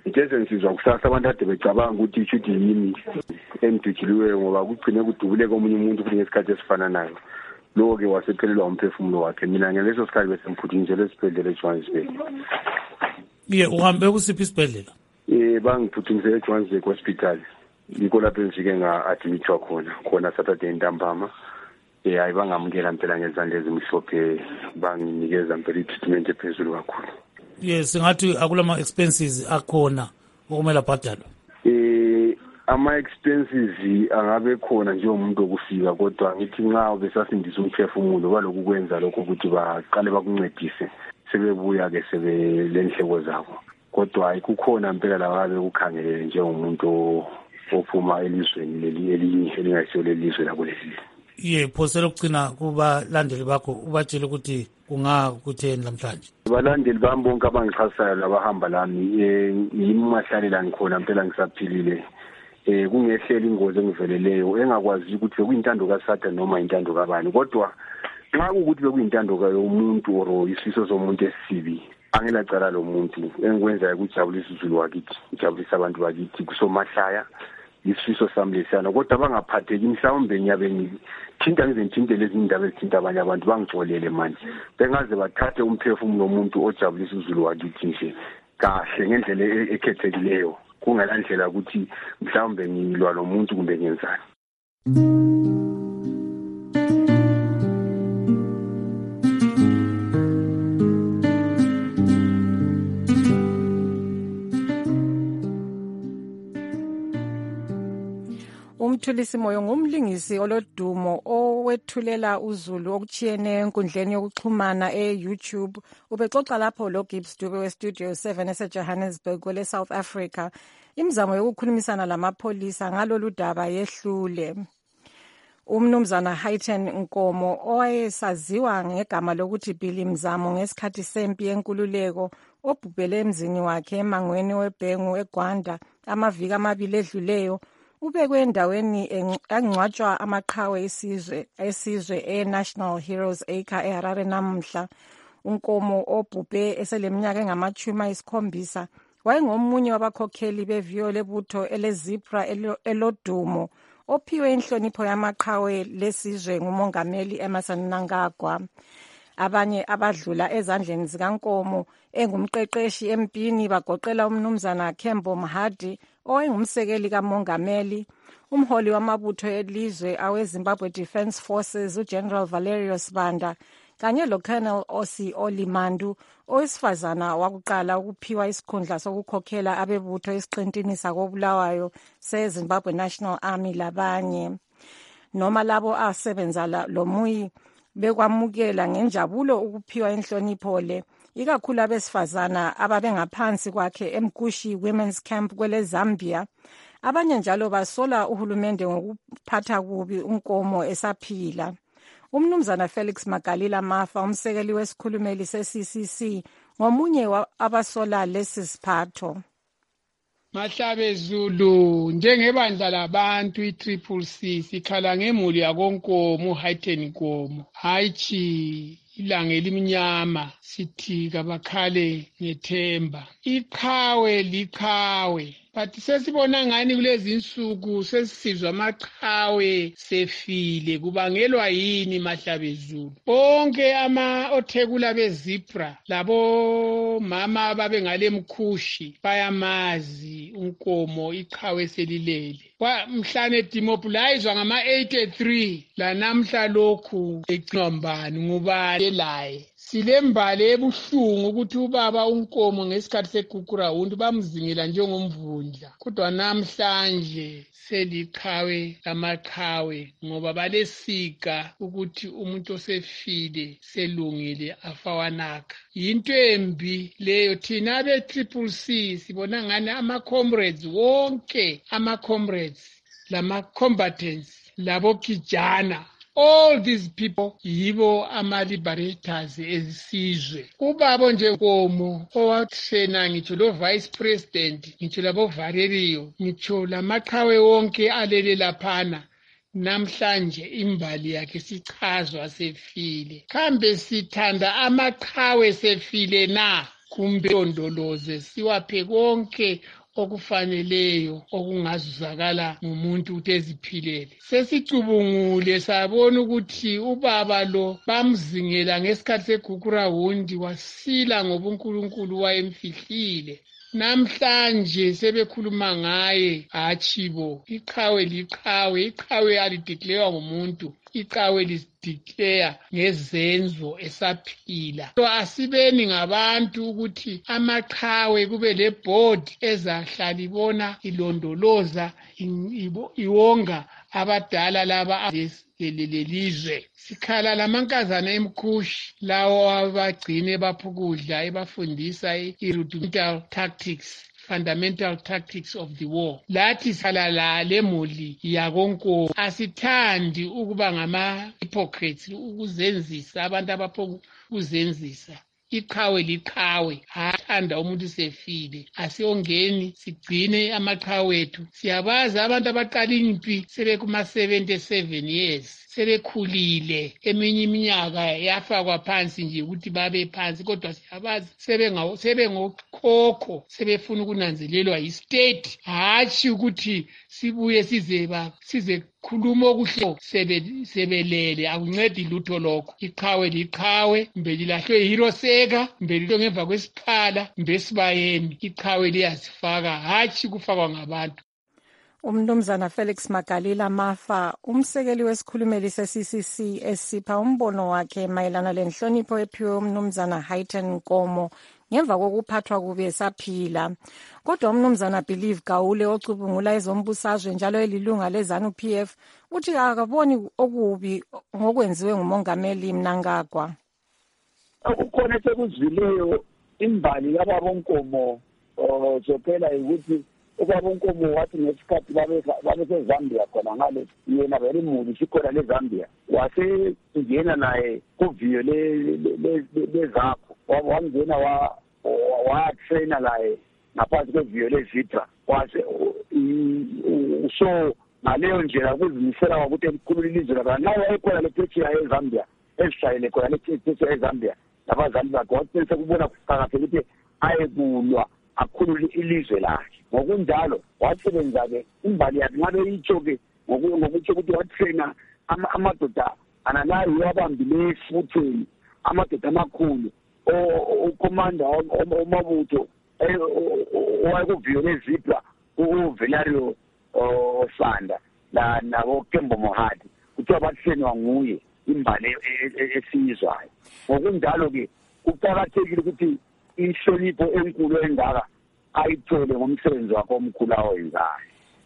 Speaker 24: ngithe ngisizwa kusasa abantu ade becabanga ukuthi ishuthi yimi engidujiliweyo ngoba kugcine kudubule komunye umuntu futhi ngesikhathi esifana nayo. Lo-ke wasephelelwa umphefumulo wakhe. Mina ngeleso sikhathi bese ngiphuthunyisele esibhedlela eJohannesburg.
Speaker 3: Ye uhambe kusiphi isibhedlela?
Speaker 24: Eh bangiphuthunyisele eJohannesburg Hospital. Yiko lapho ngifike nga-admitwa khona khona Saturday ntambama. Eh hayi bangamukela impela ngezandla ezimhlophe banginikeza impela i-treatment ephezulu kakhulu.
Speaker 3: Yes, ngathi akulama expenses akhona okumele bhadalwe.
Speaker 24: Eh ama expenses angabe khona nje umuntu okufika kodwa ngithi nxa besasindisa umphefumulo baloku kwenza lokho ukuthi baqale bakuncedise sebebuya ke sebe lenhleko zabo. Kodwa ayikukhona impela lawabe kukhangele nje umuntu ophuma elizweni leli elinye elingayisho lelizwe labo leli.
Speaker 3: Ye phosela ukugcina kuba landeli bakho ubatshela ukuthi kungakutheni namhlanje.
Speaker 24: Balandeli bami bonke abangichasayo labahamba lami eh yimahlalela ngikhona impela ngisaphilile. Eh kungehlela ingozi engiveleleyo engakwazi ukuthi bekuyintando kaSathane noma intando kabani kodwa nxa ukuthi bekuyintando yomuntu oro isifiso somuntu esibi angelacala lo muntu engikwenza ukujabulisa izulu wakithi ujabulisa abantu bakithi kusomahlaya isifiso sami lesiyana kodwa bangaphatheki mhlawumbe ngiyabe ngithinta ngize ngithinte lezi ndaba ezithinta abanye abantu bangixolele manje bengaze bathathe umphefumulo womuntu ojabulisa izulu wakithi nje kahle ngendlela ekhethekileyo kungela ndlela ukuthi mhlawumbe ngilwa lo muntu kumbe ngenzani.
Speaker 23: Umthulisi Moyo ngumlingisi olodumo owethulela uZulu okuchiyene enkundleni yokuxhumana e-YouTube. Ubexoxa lapho lo Gibbs Dube we-Studio seven ese-Johannesburg kwele South Africa. Imizamo yokukhulumisana lamapholisa ngalolu daba yehlule. Umnumzana Hayten Nkomo owayesaziwa ngegama lokuthi Billy Mzamo ngesikhathi sempi yenkululeko obhubhele emzini wakhe emangweni weBhengu eGwanda amaviki amabili edluleyo ubekwe endaweni engcwatshwa amaqhawe esizwe esizwe e-National Heroes Acre eHarare namhla. Unkomo obhubhe eseleminyaka engamachumi ayisikhombisa wayengomunye wabakhokheli beviyo lebutho elezipra elodumo ophiwe inhlonipho yamaqhawe lesizwe ngumongameli Emmerson Mnangagwa. Abanye abadlula ezandleni zikaNkomo engumqeqeshi empini bagoqela umnumzana Kembo Mahadi owayengumsekeli kamongameli, umholi wamabutho elizwe aweZimbabwe Defence Forces uGeneral Valerio Sibanda kanye loColonel Osi Olimandu owesifazana wakuqala ukuphiwa isikhundla sokukhokhela abebutho esiqintini sakobulawayo seZimbabwe National Army labanye. Noma labo asebenza lomuyi bekwamukela ngenjabulo ukuphiwa inhlonipho le ikakhulu abesifazana ababengaphansi kwakhe eMkushi Women's Camp kwele Zambia. Abanye njalo basola uhulumende ngokuphatha kubi uNkomo esaphila. Umnumzana Felix Magalila Mafa umsekeli wesikhulumeli se-C C C ngomunye abasola lesi siphatho.
Speaker 25: Mahlabe Zulu njengebandla labantu i-Triple C sikhala ngemuli yakoNkomo uHayten Nkomo hayichi ilanga elimnyama sithi kabakhale ngethemba iqhawe liqhawe but sesibona ngani kulezi insuku sesizwa amaqhawe sefile kubangelwa yini Mahlabe Zulu? Bonke ama othekula bezipra labo mama ababe ngale Mkhushi bayamazi uNkomo iqhawe selilele mhlane demobilized ngama eighty-three la namhla lokhu eqhambani ngubani laye silembali ebuhlungu ukuthi ubaba uNkomo ngesikhathi segugurawundi bamzingela njengomvundla kodwa namhlanje seliqhawe lamaqhawe ngoba balesika ukuthi umuntu osefile selungile afawanaka. Yinto embi leyo thina be Triple C sibona ngani ama comrades wonke ama comrades lama combatants labo kijana all these people yibo ama-liberators ezisizwe. Ubabo nje Nkomo owathena ngitsho lo vice president ngitsho labo Valerio ngitsho lamaqhawe wonke alele laphana namhlanje imbali yakhe sichazwa sefile. Kambe sithanda amaqhawe sefile na? kumbe londoloze siwaphe konke okufaneleyo okungazuzakala ngumuntu ukuthi eziphilele. Sesicubungule sabona ukuthi ubaba lo bamzingela ngesikhathi segugurawundi wasila ngoba uNkulunkulu wayemfihlile. Namhlanje sebekhuluma ngaye hachibo iqhawe liqhawe iqhawe alideclare ngumuntu iqhawe lideclare ngezenzo esaphila. So asibeni ngabantu ukuthi amaqhawe kube le board ezahlala ibona ilondoloza iwonga abadala laba lelizwe. Sikhala lamankazana emkhushi lawo abagcine baphukudla ebafundisa i-rudimental tactics, fundamental tactics of the war. Lathi sikhala la lemuli yakonko. Asithandi ukuba ngama-hypocrites ukuzenzisa abantu abaphokuzenzisa. Iqhawe liqhawe hathanda umuntu sefile asiyongeni sigcine amaqhawe ethu. Siyabazi abantu abaqala impi sebekuma seventy-seven years sebekhulile eminye iminyaka yafakwa phansi nje ukuthi babe phansi kodwa siyabazi sebengawo sebengokhokho sebefuna ukunanzelelwa yi-state hatshi ukuthi sibuye sizeba size khuluma okuhle sebelele akuncedi lutho lokho. Iqhawe liqhawe mbe lilahlwe yiroseka mbe lilo ngemva kwesiphala mbe sibayeni. Iqhawe liyasifaka hatshi kufakwa ngabantu.
Speaker 23: Umnumzana Felix Magalila Mafa, umsekeli wesikhulumeli se-C C C esipha umbono wakhe mayelana lenhlonipho ephiwe umnumzana Hayten Nkomo ngemva kokuphathwa kubi esaphila. Kodwa umnumzana Believe Gawule ocubungula ezombusazwe njalo elilunga leZANU P F uthi akaboni okubi ngokwenziwe ngumongameli Mnangagwa.
Speaker 5: Ukukhona sekuzwileyo imbali yababo Nkomo zophela ukuthi ubaba uNkomo wathi ngesikhathi babe seZambia khona ngale yena vele muli sikhona leZambia wase ngena naye kuviyo lezapho wangena wa watraina naye ngaphansi kweviyo lezitra wase so ngaleyo njela kuzimisela ukuthi elikhulu ilizwe labantu naye wayekhona lephetshiya eZambia esishayele khona lephetshiya eZambia nabazali bakhe wathese kubona kuqakathekile ukuthi ayekulwa akhulule ilizwe lakhe. Ngokunjalo wasebenza-ke imbali yakhe ngabe itsho-ke ngokutsho ukuthi watraina amadoda analayo wabambile efutheni amadoda amakhulu ukomanda omabutho owayekuviyo lezibra uvelario Sanda nabo Kembo Mohadi kuthiwa batrainwa nguye imbali esiyizwayo. Ngokunjalo-ke kuqakathekile ukuthi inhlonipho enkulu engaka ayithole ngomsebenzi wakhe omkhulu awenzayo.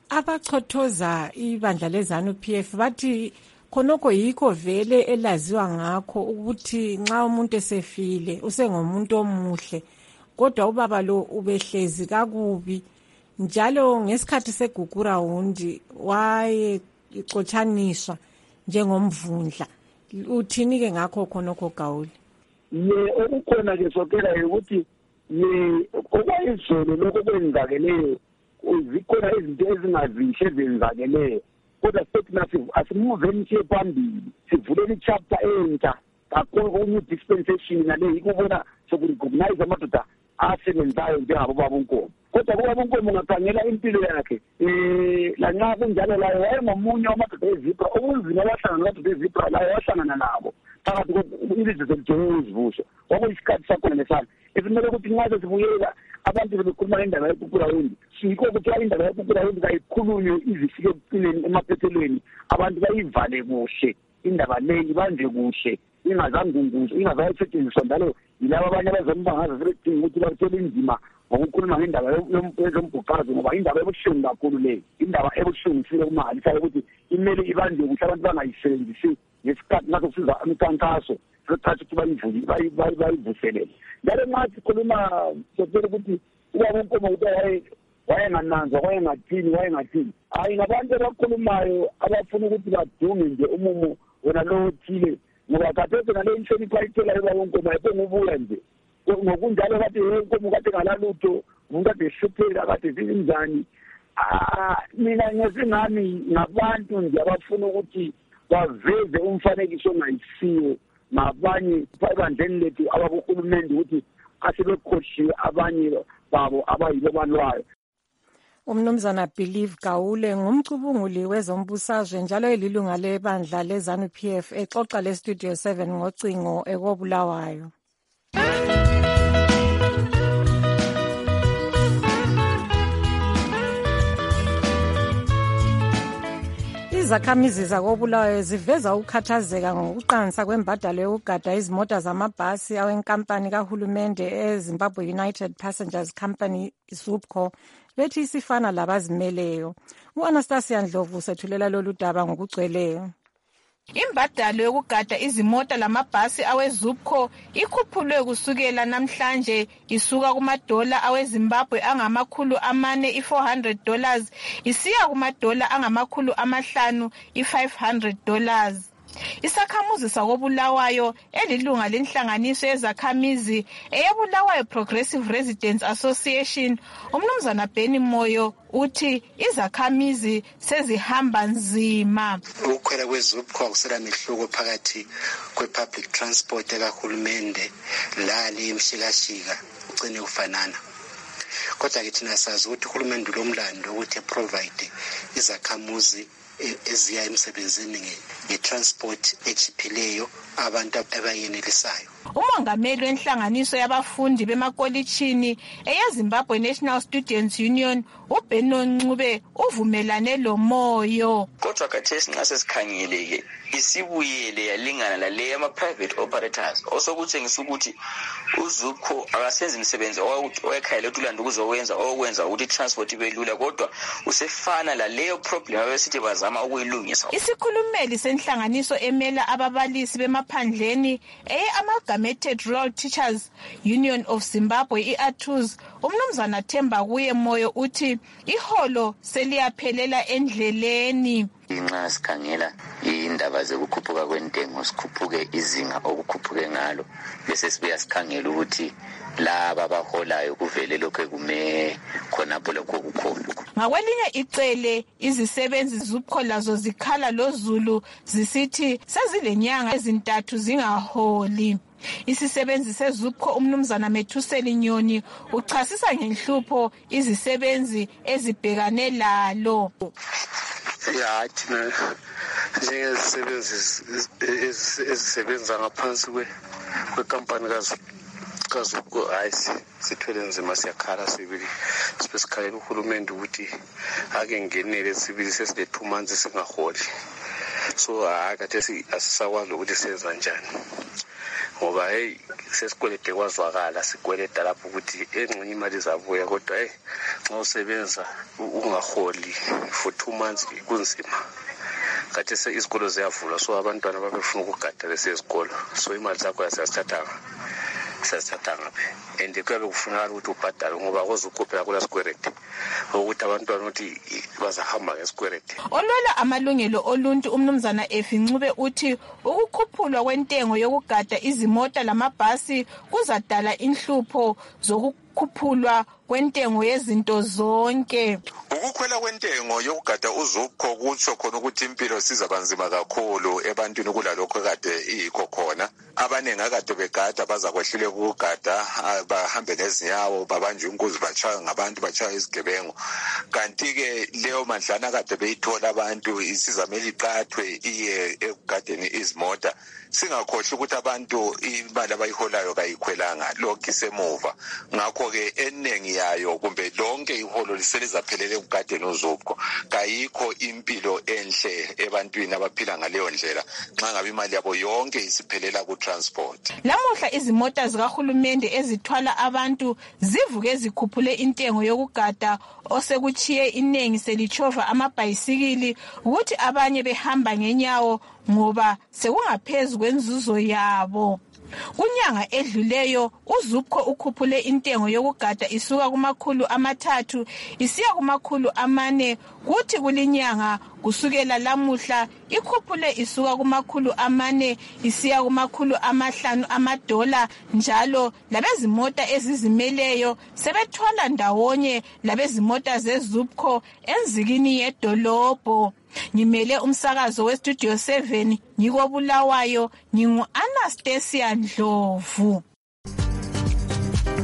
Speaker 23: Abachothoza ibandla leZANU P F bathi khonokho yikho vele elaziwa ngakho ukuthi nxa umuntu esefile usengomuntu omuhle kodwa ubaba lo ubehlezi kakubi njalo ngesikhathi segugurawundi waye ixotshaniswa njengomvundla. Uthini ke ngakho khonokho Gawule?
Speaker 5: Ye okukhona ke sokela ukuthi ye okwayizolo lokho kwenzakeleyo zikhona izinto ezingazihle ezenzakeleyo kodwa sethi nasi asimuveni nje phambili sivuleni ichapter entsha kakhulu ku-new dispensation nale ikubona sokurecognize amadoda asebenzayo njengabo baba uNkomo. Kodwa kubaba uNkomo ungakhangela impilo yakhe um lanxa kunjalo layo wayengomunye wamadoda ezibra okunzima wahlangana namadoda ezibra layo wahlangana nabo phakathi ilizwe selidinga uzivuso kwakuyisikhathi sakhona nesana esimele ukuthi nxa sesibuyela abantu bebekhuluma indaba yePupurawundi sikho kuthiwa indaba yePupurawundi kayikhulunywe izifike ekucineni emaphethelweni abantu bayivale kuhle indaba leyi ibanjwe kuhle ingazangunguzwa ingazayisetshenziswa njalo yilabo abanye abazombangaza sebedinga ukuthi bathole indima ngokukhuluma ngendaba yezombhuqazo ngoba indaba ebuhlungu kakhulu leyo indaba ebuhlungu sile kumangalisayo ukuthi imele ibanjwe kuhle abantu bangayisebenzisi ngesikhathi naso kusiza imikhankaso sekuthatha ukuthi bayivuselele. Njalo nxa sikhuluma sokutshela ukuthi ubaba uNkomo ukuthi wayengananzwa wayengathini wayengathini hayi ngabantu abakhulumayo abafuna ukuthi badunge nje umumo wona lowo othile ngoba khathesi ngale inhlonipho ayitholayo ubaba uNkomo ayiphongubuya nje ngokunjalo kade uNkomo kade ngalalutho umuntu kade ehlupheka kade zinjani. Mina ngesingami ngabantu nje abafuna ukuthi baveze umfanekiso ongayisiwo ngabanye ebandleni lethu abakuhulumende ukuthi asebekhohliwe abanye babo abayibo balwayo.
Speaker 23: Umnumzana Believe Gawule ngumcubunguli wezombusazwe njalo elilunga lebandla leZANU P F exoxa le Studio seven ngocingo ekobulawayo. Izakhamizi zakobulawayo ziveza ukukhathazeka ngokuqansa kwembadalo yokugada izimota zamabhasi awenkampani kahulumende eZimbabwe United Passengers Company ZUPCO bethi isifana labazimeleyo. U-Anastasia Ndlovu sethulela lolu daba ngokugcweleyo.
Speaker 6: Imbadalo yokugada izimota lamabhasi aweZUPCO ikhuphulwe kusukela namhlanje isuka kumadola aweZimbabwe angamakhulu amane i-four hundred dollars isiya kumadola angamakhulu amahlanu i-five hundred dollars. Isakhamuzi sakobulawayo elilunga lenhlanganiso yezakhamizi eyebulawayo Progressive Residents Association umnumzana Benny Moyo uthi izakhamizi sezihamba nzima.
Speaker 7: Ukukhwela kweZUPCO akusela mehluko phakathi kwe-public transport ekahulumende lali imshikashika ugcine ufanana. Kodwa ke thina sazi ukuthi uhulumende lomlando ukuthi provide izakhamuzi eziya emsebenzini nge-transport echiphileyo abantu abayenelisayo.
Speaker 6: Umongameli wenhlanganiso yabafundi bemakolitshini eyeZimbabwe National Students Union uBeno Ncube uvumelane lo Moyo.
Speaker 8: Kodwa khathesi nxa sesikhangeleke isibuyele yalingana lale ama-private operators osokutshengisa ukuthi uZUPCO akasenzi imisebenzi owekhayela utulanda ukuzowenza okwenza ukuthi transport ibe lula kodwa usefana laleyo problem abesithi bazama ukuyilungisa.
Speaker 6: Isikhulumeli senhlanganiso emela ababalisi bemaphandleni eye-Amalgamated Rural Teachers Union of Zimbabwe i-A T U Z umnumzana Themba kuye Moyo uthi iholo seliyaphelela endleleni.
Speaker 8: Inxa sikhangela indaba zokukhuphuka kwentengo sikhuphuke izinga okukhuphuke ngalo bese sibuya sikhangela ukuthi laba abaholayo kuvele lokho kume khonapho lokho kukhona.
Speaker 6: Ngakwelinye icele izisebenzi ZUPCO lazo zikhala loZulu zisithi sezilenyanga ezintathu zingaholi. Isisebenzi seZUPCO umnumzana Methuseli Nyoni uchasisa ngenhlupho izisebenzi ezibhekane lalo.
Speaker 7: Ya thina njengezisebenzi ezisebenza ngaphansi kwekampani kaZUPCO hayi sithwele nzima siyakhala sibili sibesikhalela uhulumende ukuthi ake ngenele sibili sesile two months singaholi. So akade asisakwazi ukuthi senza njani ngoba hey sesikwelede kwazwakala sikweleda lapho ukuthi engxenye imali zabuya kodwa hey nxa usebenza ungaholi for two months kunzima. Kade se izikolo ziyavula so abantwana babefuna ukugada lesezikolo so imali zakho yasithatha sasithatha ngaphi and kuyabe kufunakala ukuthi ubhadale ngoba kozukupha kula squarete ukuthi abantwana ukuthi bazahamba ngesquarete.
Speaker 6: Olwela amalungelo oluntu umnumzana Efi Ncube uthi ukukhuphulwa kwentengo yokugada izimota lamabhasi kuzadala inhlupho zokukhuphulwa kwentengo yezinto zonke.
Speaker 9: Ukukhwela kwentengo yokugada uZUPCO kutsho khona ukuthi impilo sizabanzima kakhulu ebantwini kulalokho kade ikho khona. Abanengi akade begada bazakwehlule ukugada bahambe nezinyawo babanje inkunzi bachaya ngabantu bachaya izigebengu. Kanti ke leyo mandlana kade beyithola abantu isizameli iqathwe iye ekugadeni izimota. Singakhohle ukuthi abantu imali abayiholayo kayikhwelanga lokho isemuva. Ngakho ke eningi yayo kumbe lonke iholo liselizaphelele ekugadeni uZUPCO kayikho impilo enhle ebantwini abaphila ngaleyo ndlela nxa ngabe imali yabo yonke isiphelela ku transport.
Speaker 6: Lamuhla izimota zikahulumende ezithwala abantu zivuke zikhuphule intengo yokugada osekuchiye inengi selichova amabhayisikili ukuthi abanye behamba ngenyawo ngoba sekungaphezulu kwenzuzo yabo. Kunyanga edluleyo uZUPCO ukhuphule intengo yokugada isuka kumakhulu amathathu isiya kumakhulu amane kuthi kulinyanga kusukela lamuhla ikhuphule isuka kumakhulu amane isiya kumakhulu amahlanu amadola njalo labezimota ezizimeleyo sebethola ndawonye labezimota zeZUPCO enzikini yedolobho. Ngimele umsakazo weStudio seven ngikobulawayo ngingu Anastasia Ndlovu.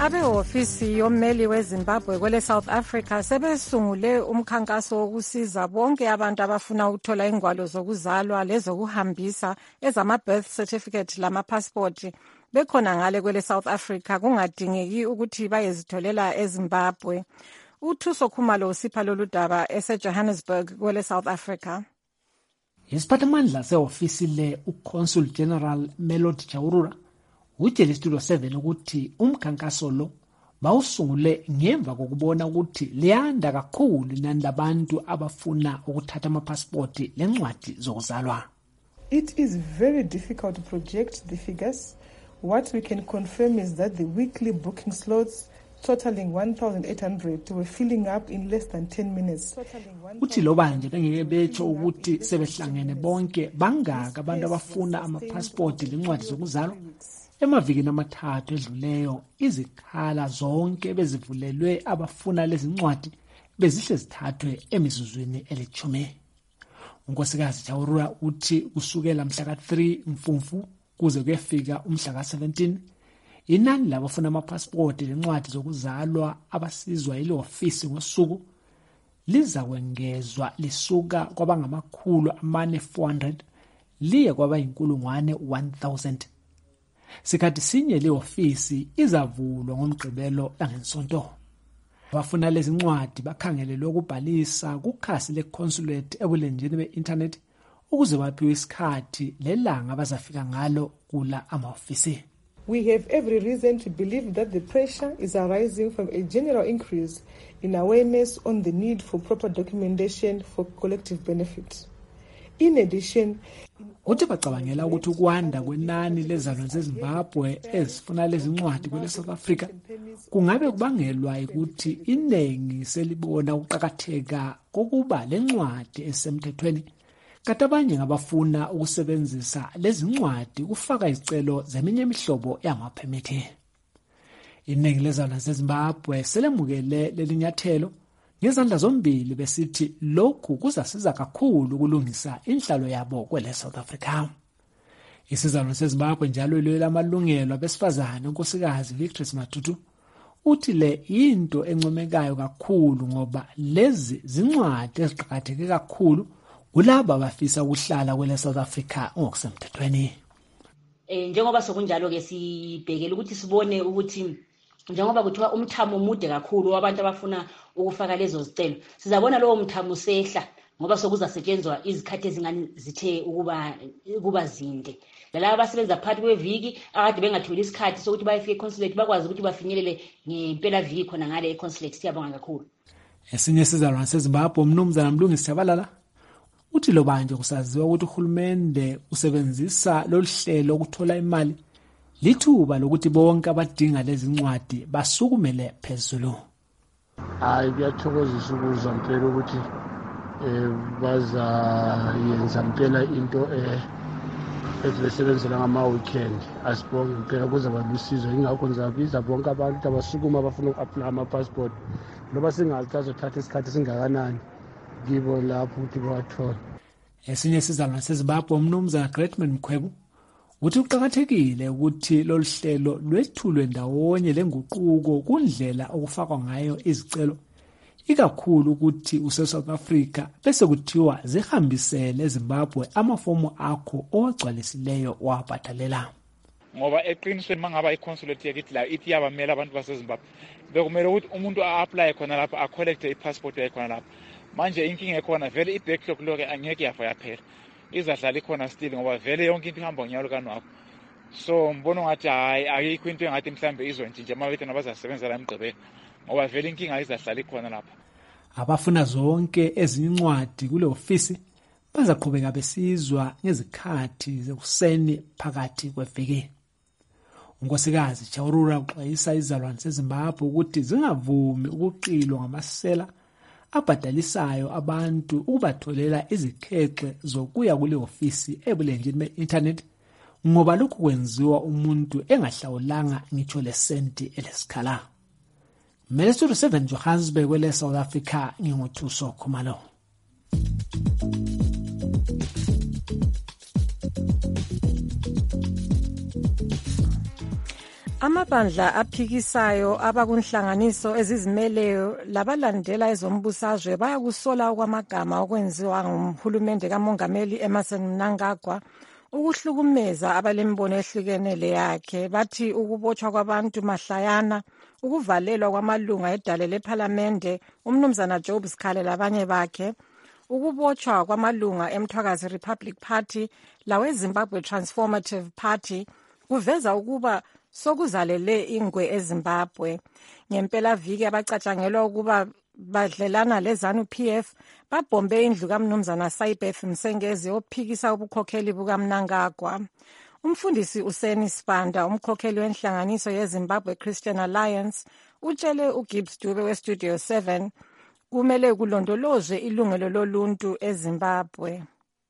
Speaker 23: Abehofisi yommeli weZimbabwe kwele South Africa sebesungule umkhankaso wokusiza bonke abantu abafuna ukuthola ingwalo zokuzalwa lezokuhambisa ezama birth certificate lama passport bekhona ngale kwele South Africa kungadingeki ukuthi bayezitholela eZimbabwe. Uthuso Khumalo usipha lolu daba eseJohannesburg kwele South Africa.
Speaker 10: Isiphathamandla sehofisi le uConsul General Melody Chaurura utshele Studio seven ukuthi umkhankaso lo bawusungule ngemva kokubona ukuthi liyanda kakhulu inani labantu abafuna ukuthatha amapassport lencwadi zokuzalwa.
Speaker 11: It is very difficult to project the figures. What we can confirm is that the weekly booking slots totaling one thousand eight hundred were filling up in less than ten minutes.
Speaker 10: Uthi lo banje bengeke betsho ukuthi sebehlangene bonke bangaka abantu abafuna amapassport lencwadi zokuzalwa. Emavikini amathathu edluleyo izikhala zonke bezivulelwe abafuna lezi ncwadi bezihle zithathwe emizuzwini elithumi. Unkosikazi Chaurura uthi kusukela mhla ka three Mfumfu kuze kuyefika umhla ka seventeen inani labafuna amapassport lencwadi zokuzalwa abasizwa ile ofisi ngosuku liza kwengezwa lisuka kwabangamakhulu amane four hundred liye kwaba inkulungwane one thousand. Sikhathi sinye le ofisi izavulwa ngomgqibelo langensonto. Abafuna lezi ncwadi bakhangelelwe ukubhalisa kukhasi leconsulate ebulenjini be-internet ukuze baphiwe isikhathi lelanga abazafika ngalo kula ama-ofisi.
Speaker 11: We have every reason to believe that the pressure is arising from a general increase in awareness on the need for proper documentation for collective benefit. In addition,
Speaker 10: uthi bacabangela ukuthi ukwanda kwenani lezalo zeZimbabwe ezifuna lezi ncwadi kwele South Africa kungabe kubangelwa ukuthi inengi selibona ukuqhakatheka kokuba lencwadi esemthethweni kanti abanye ngabafuna ukusebenzisa lezi ncwadi kufaka izicelo zeminye imihlobo yamaphemithi. Inengi lezalo zeZimbabwe selemukele lelinyathelo ngezandla zombili besithi lokhu kuzasiza kakhulu ukulungisa inhlalo yabo kwele South Africa. Isizalo seZimbabwe njalo ilwela amalungelo abesifazane unkosikazi Victory Matutu uthi le into encomekayo kakhulu ngoba lezi zincwadi eziqhakatheke kakhulu kulabo abafisa ukuhlala kwele South Africa ngokusemthethweni.
Speaker 12: Eh njengoba sokunjalo ke sibhekela ukuthi sibone ukuthi njengoba kuthiwa umthamo mude kakhulu wabantu abafuna ukufaka lezo zicelo sizabona lowo mthamo sehla ngoba sokuzasetshenzwa izikhathi ezingani zithe ukuba kuba zinde lalabo abasebenza phakathi kweviki akade bengatholi isikhathi sokuthi bayefike econsulate bakwazi ukuthi bafinyelele ngempela viki khona ngale econsulate siyabonga kakhulu.
Speaker 10: Esinye sizalwane seZimbabwe umnumzana Mlungisi Chabalala uthi lo banje kusaziwa ukuthi uhulumende usebenzisa loluhlelo ukuthola imali lithuba lokuthi bonke abadinga lezi ncwadi basukumele phezulu.
Speaker 14: Hayi kuyathokozisa ukuzwa mpela ukuthi eh bazayenza mpela into eh ezibesebenzela ngama weekend asibonge mpela kuze balusizo ingakho ngizabiza bonke abantu abasukuma abafuna uku-apply ama passport noba singathatha isikhathi singakanani kibo lapho ukuthi bawathole.
Speaker 10: Esinye sizalwane seZimbabwe umnumzana Greatman Mkhwebu uthi kuqhakathekile ukuthi lolu hlelo lwethulwe ndawonye lenguquko kundlela okufakwa ngayo izicelo ikakhulu ukuthi use South Africa bese kuthiwa zihambisele eZimbabwe amafomu akho owagcwalisileyo wabhatalela.
Speaker 15: Ngoba eqinisweni mangaba iconsulate yakithi la ithi yabamela abantu baseZimbabwe bekumele ukuthi umuntu a-apply khona lapha a-collect i-passport yakhe khona lapha. Manje inkinga ekhona vele i-backlog lokho angeke yafa yaphela. Izadlala ikhona still ngoba vele yonke into ihamba ngiyalo kanwakho. So mbona ngathi hayi ayikho into engathi mhlambe izontshintsha mabethu nabazasebenza la emgqibeni ngoba vele inkinga izadlala ikhona lapha.
Speaker 10: Abafuna zonke ezinye incwadi kule ofisi bazaqhubeka besizwa ngezikhathi zekuseni phakathi kweviki. Unkosikazi Chaurura uxwayisa izalwane seZimbabwe ukuthi zingavumi ukuqilwa ngamasela abhadalisayo abantu ukubatholela izikhexhe zokuya kule ofisi ebulenjini be-internet ngoba lokhu kwenziwa umuntu engahlawulanga ngitsho lesenti elesikhala. Mele Studio seven Johannesburg kwele South Africa nginguthuso Khumalo.
Speaker 23: Amabandla aphikisayo abakunhlanganiso ezizimeleyo labalandela ezombusazwe bayakusola okwamagama okwenziwa ngumhulumende kamongameli Emmerson Mnangagwa ukuhlukumeza abalembono ehlukenele yakhe. Bathi ukubotshwa kwabantu mahlayana, ukuvalelwa kwamalunga edale lephalamende umnumzana Job Sikhale labanye bakhe, ukubotshwa kwamalunga eMthwakazi Republic Party lawe Zimbabwe Transformative Party kuveza ukuba sokuzalele ingwe eZimbabwe. Ngempela viki abacatshangelwa ukuba badlelana lezanu P F babhombe indlu kaMnumzana Saibeth Msengezi ophikisa ubukhokheli bukaMnangagwa. Umfundisi Useni Sibanda, umkhokheli wenhlanganiso yeZimbabwe Christian Alliance, utshele uGibbs Dube weStudio seven kumele kulondolozwe ilungelo loluntu eZimbabwe.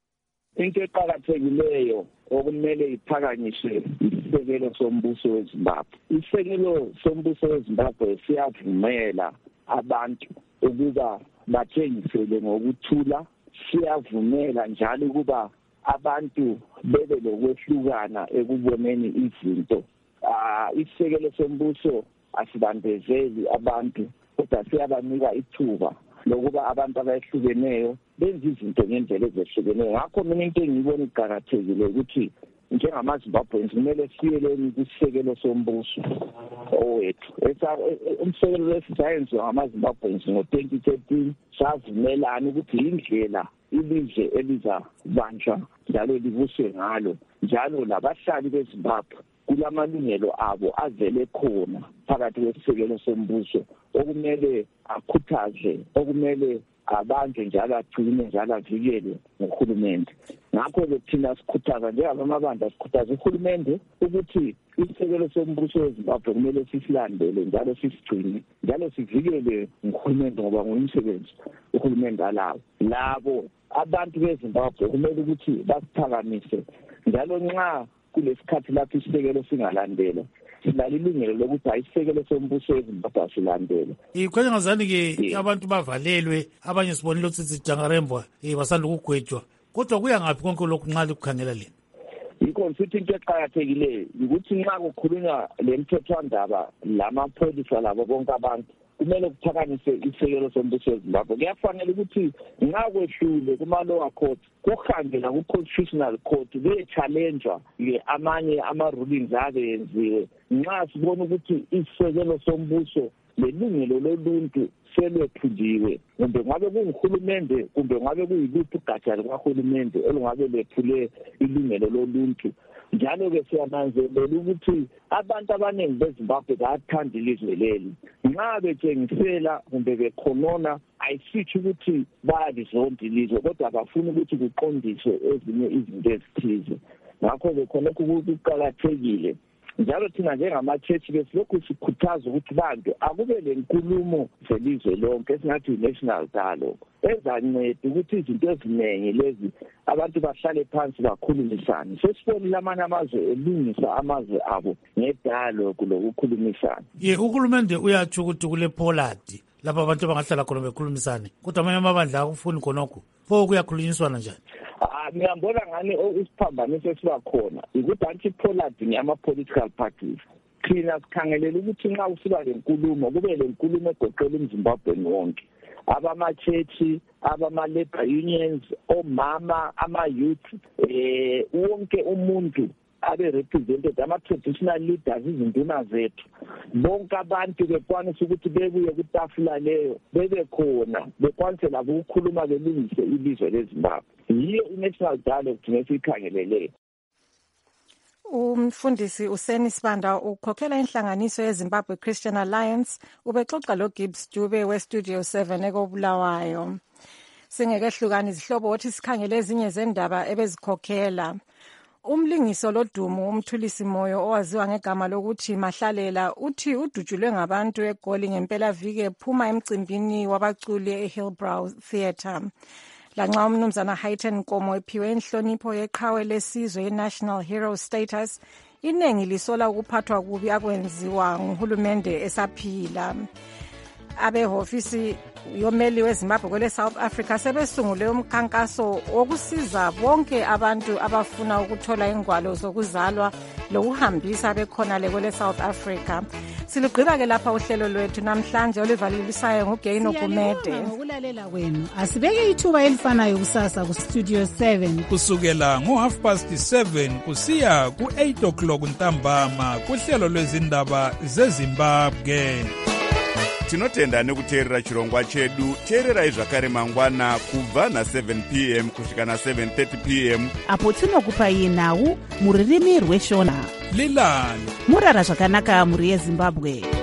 Speaker 5: Into eqhakathekileyo okumele iphakanyiswe isekelo sombuso weZimbabwe. Isekelo sombuso weZimbabwe siyavumela abantu ukuba bathengisele ngokuthula, siyavumela njalo ukuba abantu bebe lokwehlukana ekuboneni izinto. Ah, isekelo sombuso asibambezeli abantu kodwa siyabanika ithuba lokuba abantu abayehlukeneyo benze izinto ngendlela ezehlukeneyo. Ngakho mina into engiyibona iqhakathekile ukuthi njengamaZimbabweans kumele siyeleni kusekelo sombuso owethu. Umsekelo wesisayensi ngamaZimbabweans ngo-twenty thirteen savumelana ukuthi indlela ilizwe elizabanjwa njalo libuswe ngalo, njalo labahlali beZimbabwe kulamalungelo abo avele khona phakathi kwesisekelo sombuso okumele akhuthazwe, okumele abantu njalo agcine njalo avikele ngohulumende. Ngakho-ke thina sikhuthaza njengamabandla sikhuthaza uhulumende ukuthi isisekelo sombuso weZimbabwe kumele sisilandele njalo sisigcine njalo sivikele ngohulumende ngoba ngumsebenzi uhulumende alawo. Labo abantu beZimbabwe kumele ukuthi basiphakamise njalo nxa kulesikhathi lapho isisekelo singalandela silala ilungelo lokuthi ayisekelo sombuso weZimbabwe silandele.
Speaker 3: Ikhwenya ngazani ke abantu bavalelwe, abanye sibonile ukuthi Jangarembwa eh basanda ukugwetshwa. Kodwa kuya ngaphi konke lokhu nxa likukhangela lena?
Speaker 5: Yikho sithi into eqhakathekileyo ukuthi nxa kukhulunywa lemthethwandaba lamapholisa labo bonke abantu kumele kuphakamise isekelo sombuso weZimbabwe. Kuyafanele ukuthi nxa kwehlule kuma-lower court kuhambe naku-constitutional court beye-challengewa amanye ama-rulings ake yenziwe. Nxa sibona ukuthi isekelo sombuso lelungelo loluntu selwephuliwe, kumbe ngabe kunguhulumende kumbe ngabe kuyiluphi ugatsha lukahulumende olungabe lwephule ilungelo loluntu. Njalo-ke siyananzelela ukuthi abantu abaningi beZimbabwe bayathanda ilizwe leli. Nxa betshengisela kumbe bekhonona ayisithi ukuthi bayalizonda ilizwe kodwa bafuna ukuthi kuqondiswe ezinye izinto ezithize. Ngakho-ke khonokho kuqakathekile. Njalo thina njengama-church besilokhu sikhuthaza ukuthi bantu akube lenkulumo zelizwe lonke esingathi i-national dialogue ezanceda ukuthi izinto eziningi lezi abantu bahlale phansi bakhulumisane. Sesibonile amanye amazwe elungisa amazwe abo ngedialogue lokukhulumisana.
Speaker 3: Ye uhulumende uyatsho ukuthi kule Poland lapha abantu bangahlala khona bekhulumisane, kodwa amanye amabandla akufuni khonokho. Pho kuyakhulunyiswana njani?
Speaker 5: Ah, ngiyambona ngani isiphambaniso esiba khona ukuthi anti-Poland ngiyama-political parties. Thina sikhangelela ukuthi nxa usiba lenkulumo kube lenkulumo egoqela umZimbabweni wonke. Abama-church, abama-labor unions, omama, ama-youth, eh wonke umuntu abe represented, ama-traditional leaders, izinduna zethu bonke abantu bekwanisa ukuthi bebuye kutafula leyo bebe khona bekwanise labo ukukhuluma belungise ilizwe leZimbabwe. Yiyo i-national dialogue thina siyikhangeleleyo.
Speaker 23: Umfundisi Useni Sibanda ukhokhela inhlanganiso yeZimbabwe Christian Alliance ubexoxa loGibbs Dube weStudio seven ekobulawayo. Singekehlukana izihlobo othi sikhangele ezinye zendaba ebezikhokhela. Umlingiso lodumo umthulisi moyo owaziwa ngegama lokuthi Mahlalela uthi udutshulwe ngabantu eGoli ngempela vike phuma emcimbini wabaculi eHillbrow Theatre. Lanxa umnumzana Hayten Nkomo ephiwe inhlonipho yeqhawe lesizwe i-National Hero Status, inengi lisola ukuphathwa kubi akwenziwa nguhulumende esaphila. abehofisi yomeli weZimbabwe kwele South Africa sebesungule umkhankaso wokusiza bonke abantu abafuna ukuthola ingwalo zokuzalwa lokuhambisa bekhona le kwele South Africa. Siligqiba ke lapha uhlelo lwethu namhlanje olivalisayo nguGaino Kumede.
Speaker 13: Ngokulalela kwenu asibeke ithuba elifanayo kusasa ku Studio seven
Speaker 16: kusukela ngo half past seven kusiya ku eight o'clock ntambama kuhlelo lwezindaba zeZimbabwe.
Speaker 1: Tinotenda nekuteerera chirongwa chedu. Teererai zvakare mangwana kubva na seven p m kusvika na seven thirty p m
Speaker 2: apo tinokupai nhau muririmi rweshona
Speaker 16: lilani
Speaker 2: murara zvakanaka muri yeZimbabwe.